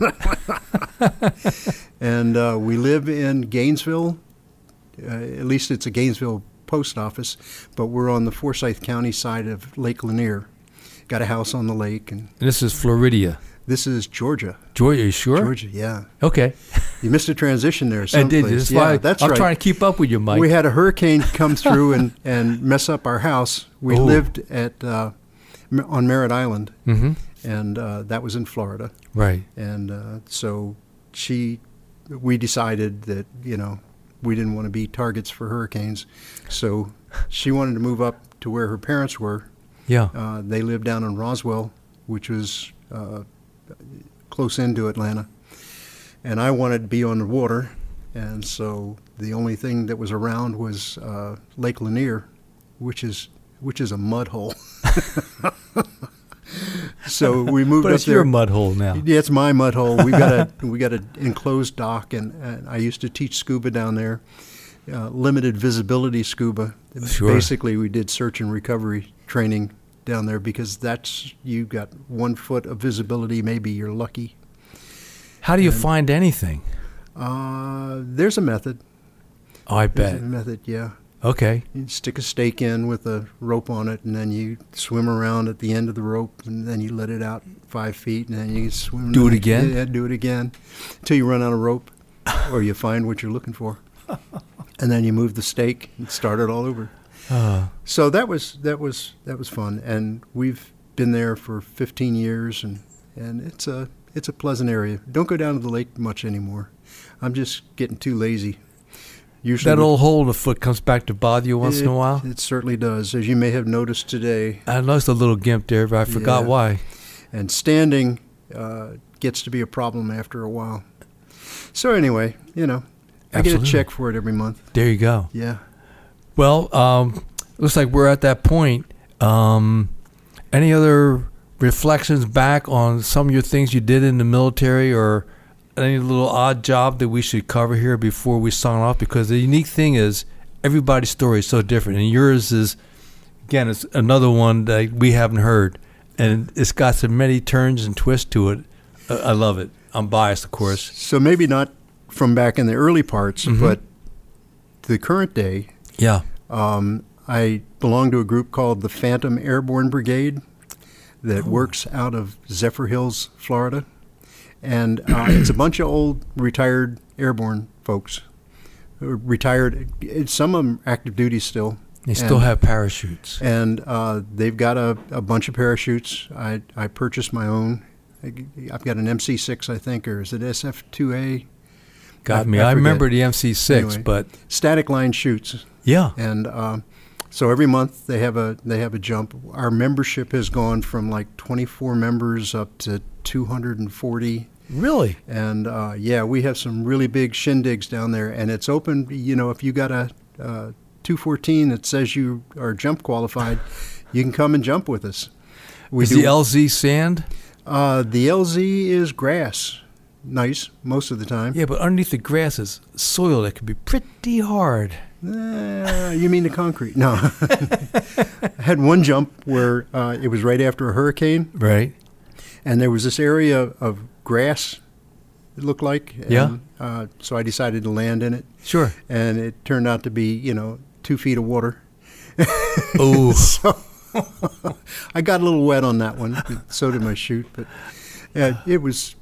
C: And we live in Gainesville. At least it's a Gainesville post office, but we're on the Forsyth County side of Lake Lanier. Got a house on the lake, and
A: And this is Floridia.
C: this is Georgia.
A: Georgia, are you sure?
C: Georgia, yeah.
A: Okay.
C: You missed a transition there.
A: I
C: Someplace.
A: did. That's
C: yeah,
A: why
C: that's
A: I'm
C: right.
A: trying to keep up with you, Mike.
C: We had a hurricane come through and mess up our house. We
A: Oh.
C: lived at on Merritt Island,
A: Mm-hmm.
C: and that was in Florida.
A: Right.
C: And so we decided that, we didn't want to be targets for hurricanes. So she wanted to move up to where her parents were.
A: Yeah.
C: They lived down in Roswell, which was close into Atlanta. And I wanted to be on the water. And so the only thing that was around was Lake Lanier, which is a mud hole. So we moved
A: But
C: up
A: it's
C: there.
A: your mud hole now.
C: Yeah, it's my mud hole. We got an enclosed dock, and I used to teach scuba down there, limited visibility scuba.
A: Sure.
C: Basically, we did search and recovery training down there because you got 1 foot of visibility. Maybe you're lucky.
A: How do you find anything?
C: There's a method.
A: Oh, I
C: There's
A: bet.
C: a method, yeah.
A: Okay.
C: You stick a stake in with a rope on it, and then you swim around at the end of the rope, and then you let it out 5 feet, and then you swim.
A: Do it again?
C: Yeah, do it again until you run out of rope, or you find what you're looking for, and then you move the stake and start it all over. So that was fun, and we've been there for 15 years, and and it's a pleasant area. Don't go down to the lake much anymore. I'm just getting too lazy. Usually
A: That old hole in the foot comes back to bother you once in a while?
C: It certainly does, as you may have noticed today.
A: I noticed a little gimp there, but I forgot why.
C: And standing gets to be a problem after a while. So anyway, I get a check for it every month.
A: There you go.
C: Yeah.
A: Well, looks like we're at that point. Any other reflections back on some of your things you did in the military, or any little odd job that we should cover here before we sign off? Because the unique thing is everybody's story is so different, and yours is, again, it's another one that we haven't heard, and it's got so many turns and twists to it. I love it. I'm biased, of course.
C: So maybe not from back in the early parts, but the current day.
A: Yeah.
C: I belong to a group called the Phantom Airborne Brigade that works out of Zephyr Hills, Florida. And it's a bunch of old retired airborne folks. Retired, some of them active duty still.
A: They still have parachutes.
C: And they've got a bunch of parachutes. I purchased my own. I've got an MC6, I think, or is it SF2A?
A: Got me. I remember the MC6,
C: anyway,
A: but
C: static line shoots.
A: Yeah.
C: And so every month they have a jump. Our membership has gone from like 24 members up to 240.
A: Really?
C: And we have some really big shindigs down there, and it's open. If you got a 214 that says you are jump qualified, you can come and jump with us.
A: Is the LZ sand?
C: The LZ is grass. Nice most of the time.
A: Yeah, but underneath the grass is soil that can be pretty hard.
C: You mean the concrete? No. I had one jump where it was right after a hurricane.
A: Right.
C: And there was this area of grass, it looked like. And, so I decided to land in it.
A: Sure.
C: And it turned out to be, 2 feet of water.
A: Oh.
C: So I got a little wet on that one. So did my chute. But it was,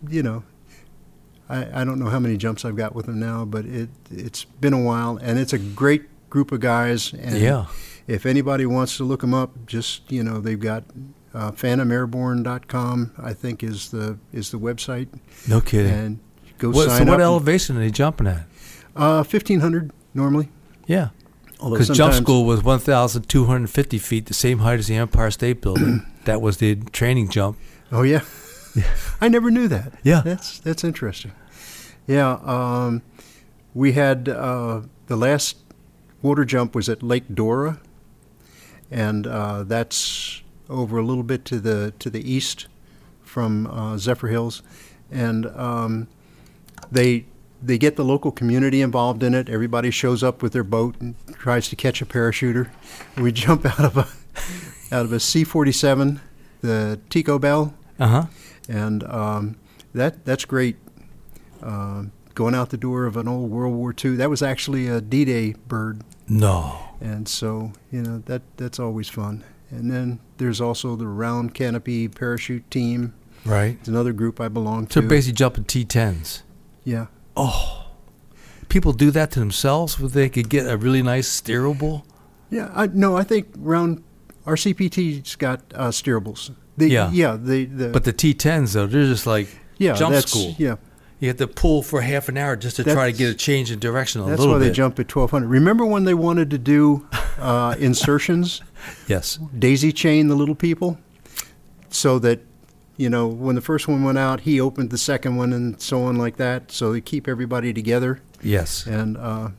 C: I don't know how many jumps I've got with them now, but it's been a while, and it's a great group of guys. And if anybody wants to look them up, just they've got phantomairborne.com, I think is the website.
A: No kidding.
C: And go sign up.
A: So what elevation are they jumping at?
C: 1,500 normally.
A: Yeah. Because jump school was 1,250 feet, the same height as the Empire State Building. That was the training jump.
C: Oh yeah. I never knew that.
A: Yeah.
C: That's interesting. Yeah, we had the last water jump was at Lake Dora, and that's over a little bit to the east from Zephyr Hills, and they get the local community involved in it. Everybody shows up with their boat and tries to catch a parachuter. We jump out of a C-47, the Tico Bell. And that's great. Going out the door of an old World War II. That was actually a D-Day bird.
A: No.
C: And so, that's always fun. And then there's also the Round Canopy Parachute Team.
A: Right.
C: It's another group I belong to.
A: So basically jumping T-10s.
C: Yeah.
A: Oh. People do that to themselves where they could get a really nice steerable?
C: Yeah. I think our CPT's got steerables.
A: But the T-10s, though, they're just like jump school.
C: Yeah.
A: You have to pull for half an hour just to try to get a change in direction a little bit.
C: That's why they jump at 1,200. Remember when they wanted to do insertions?
A: Yes.
C: Daisy chain the little people? So that, when the first one went out, he opened the second one and so on like that. So they keep everybody together.
A: Yes.
C: And,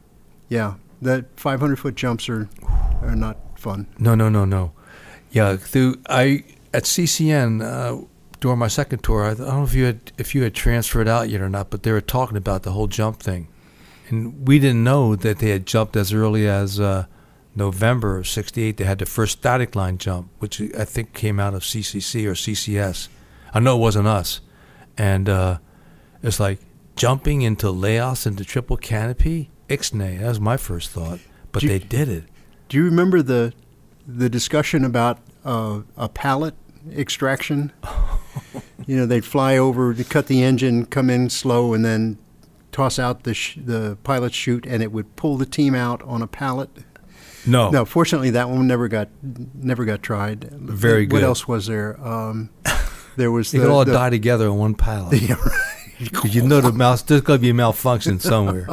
C: that 500-foot jumps are not fun.
A: No. Yeah, at CCN, during my second tour, I don't know if you had transferred out yet or not, but they were talking about the whole jump thing. And we didn't know that they had jumped as early as November of '68. They had the first static line jump, which I think came out of CCC or CCS. I know it wasn't us. And it's like jumping into Laos into triple canopy? Ixnay. That was my first thought. But they did it.
C: Do you remember the discussion about a pallet extraction? They'd fly over to cut the engine, come in slow, and then toss out the pilot's chute, and it would pull the team out on a pallet. No. Fortunately, that one never got tried.
A: Very good.
C: What else was there? There was
A: they could all die together on one pallet.
C: Yeah, right.
A: 'Cause you know there's going to be a malfunction somewhere.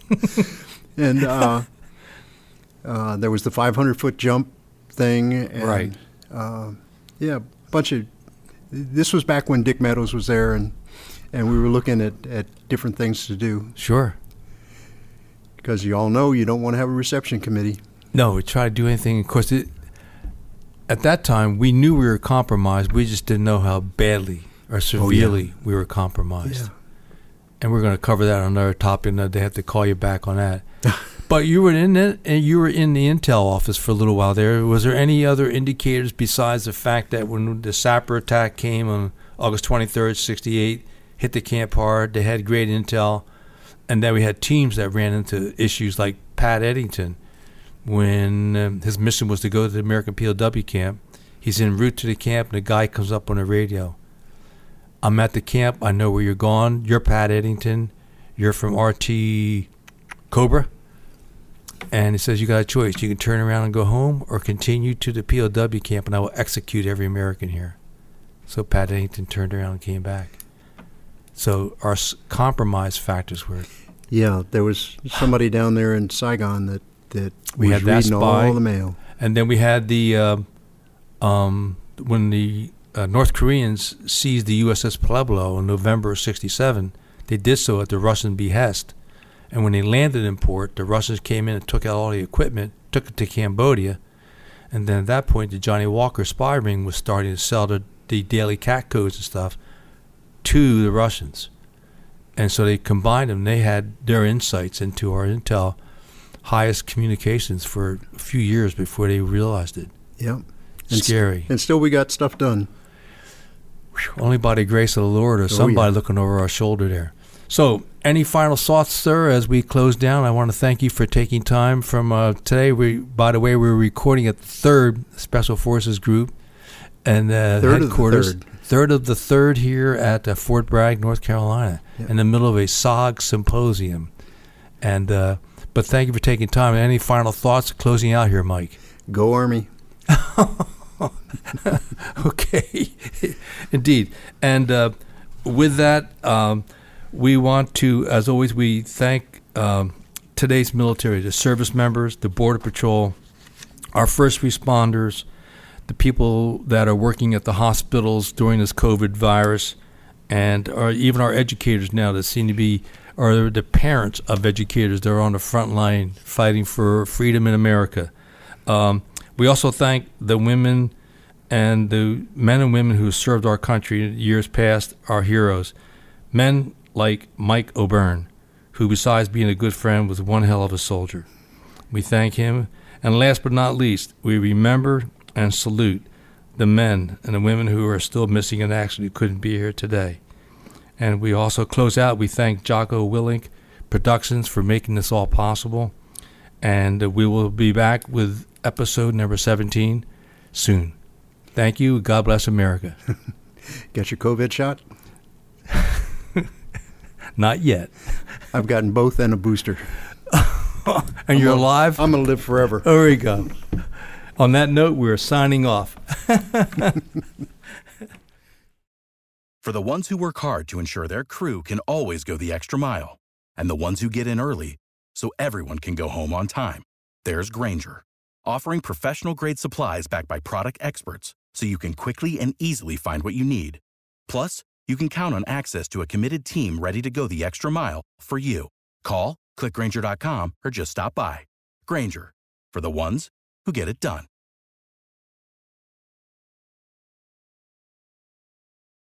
C: And there was the 500-foot jump thing. And,
A: Right.
C: Yeah, a bunch of. This was back when Dick Meadows was there, and we were looking at different things to do.
A: Sure.
C: Because you all know you don't want to have a reception committee.
A: No, we tried to do anything. Of course, at that time, we knew we were compromised. We just didn't know how badly or severely we were compromised.
C: Yeah.
A: And we're going to cover that on another topic. They have to call you back on that. But you were in it, and you were in the Intel office for a little while there. Was there any other indicators besides the fact that when the Sapper attack came on August 23rd, 1968, hit the camp hard, they had great intel, and then we had teams that ran into issues like Pat Eddington, when his mission was to go to the American POW camp. He's en route to the camp, and the guy comes up on the radio. I'm at the camp. I know where you're going. You're Pat Eddington. You're from RT Cobra. And he says, you got a choice. You can turn around and go home or continue to the POW camp, and I will execute every American here. So Pat Eddington turned around and came back. So our compromise factors were...
C: Yeah, there was somebody down there in Saigon that
A: we
C: was
A: had that
C: reading
A: spy,
C: all the mail.
A: And then we had the... when the North Koreans seized the USS Pueblo in November of 1967, they did so at the Russian behest. And when they landed in port, the Russians came in and took out all the equipment, took it to Cambodia. And then at that point, the Johnny Walker spy ring was starting to sell the daily cat codes and stuff to the Russians. And so they combined them. They had their insights into our intel, highest communications for a few years before they realized it.
C: Yeah.
A: Scary.
C: And still we got stuff done.
A: Only by the grace of the Lord or somebody looking over our shoulder there. So, any final thoughts, sir, as we close down? I want to thank you for taking time from today. By the way, we're recording at the 3rd Special Forces Group and headquarters. Third of the 3rd here at Fort Bragg, North Carolina, in the middle of a SOG symposium. And but thank you for taking time. Any final thoughts closing out here, Mike?
C: Go Army.
A: Okay, indeed. And with that, we want to, as always, we thank today's military, the service members, the Border Patrol, our first responders, the people that are working at the hospitals during this COVID virus, and even our educators now that seem to be, or the parents of educators that are on the front line fighting for freedom in America. We also thank the women and the men and women who served our country in years past, our heroes. Men like Mike O'Byrne, who besides being a good friend was one hell of a soldier. We thank him. And last but not least, we remember and salute the men and the women who are still missing in action who couldn't be here today. And we also close out, we thank Jocko Willink Productions for making this all possible. And we will be back with episode number 17 soon. Thank you. God bless America.
C: Got your COVID shot?
A: Not yet.
C: I've gotten both and a booster.
A: And you're alive?
C: I'm going to live forever.
A: There we go. On that note, we're signing off.
D: For the ones who work hard to ensure their crew can always go the extra mile, and the ones who get in early so everyone can go home on time, there's Grainger, offering professional-grade supplies backed by product experts so you can quickly and easily find what you need. Plus, you can count on access to a committed team ready to go the extra mile for you. Call, click Grainger.com, or just stop by. Grainger, for the ones who get it done.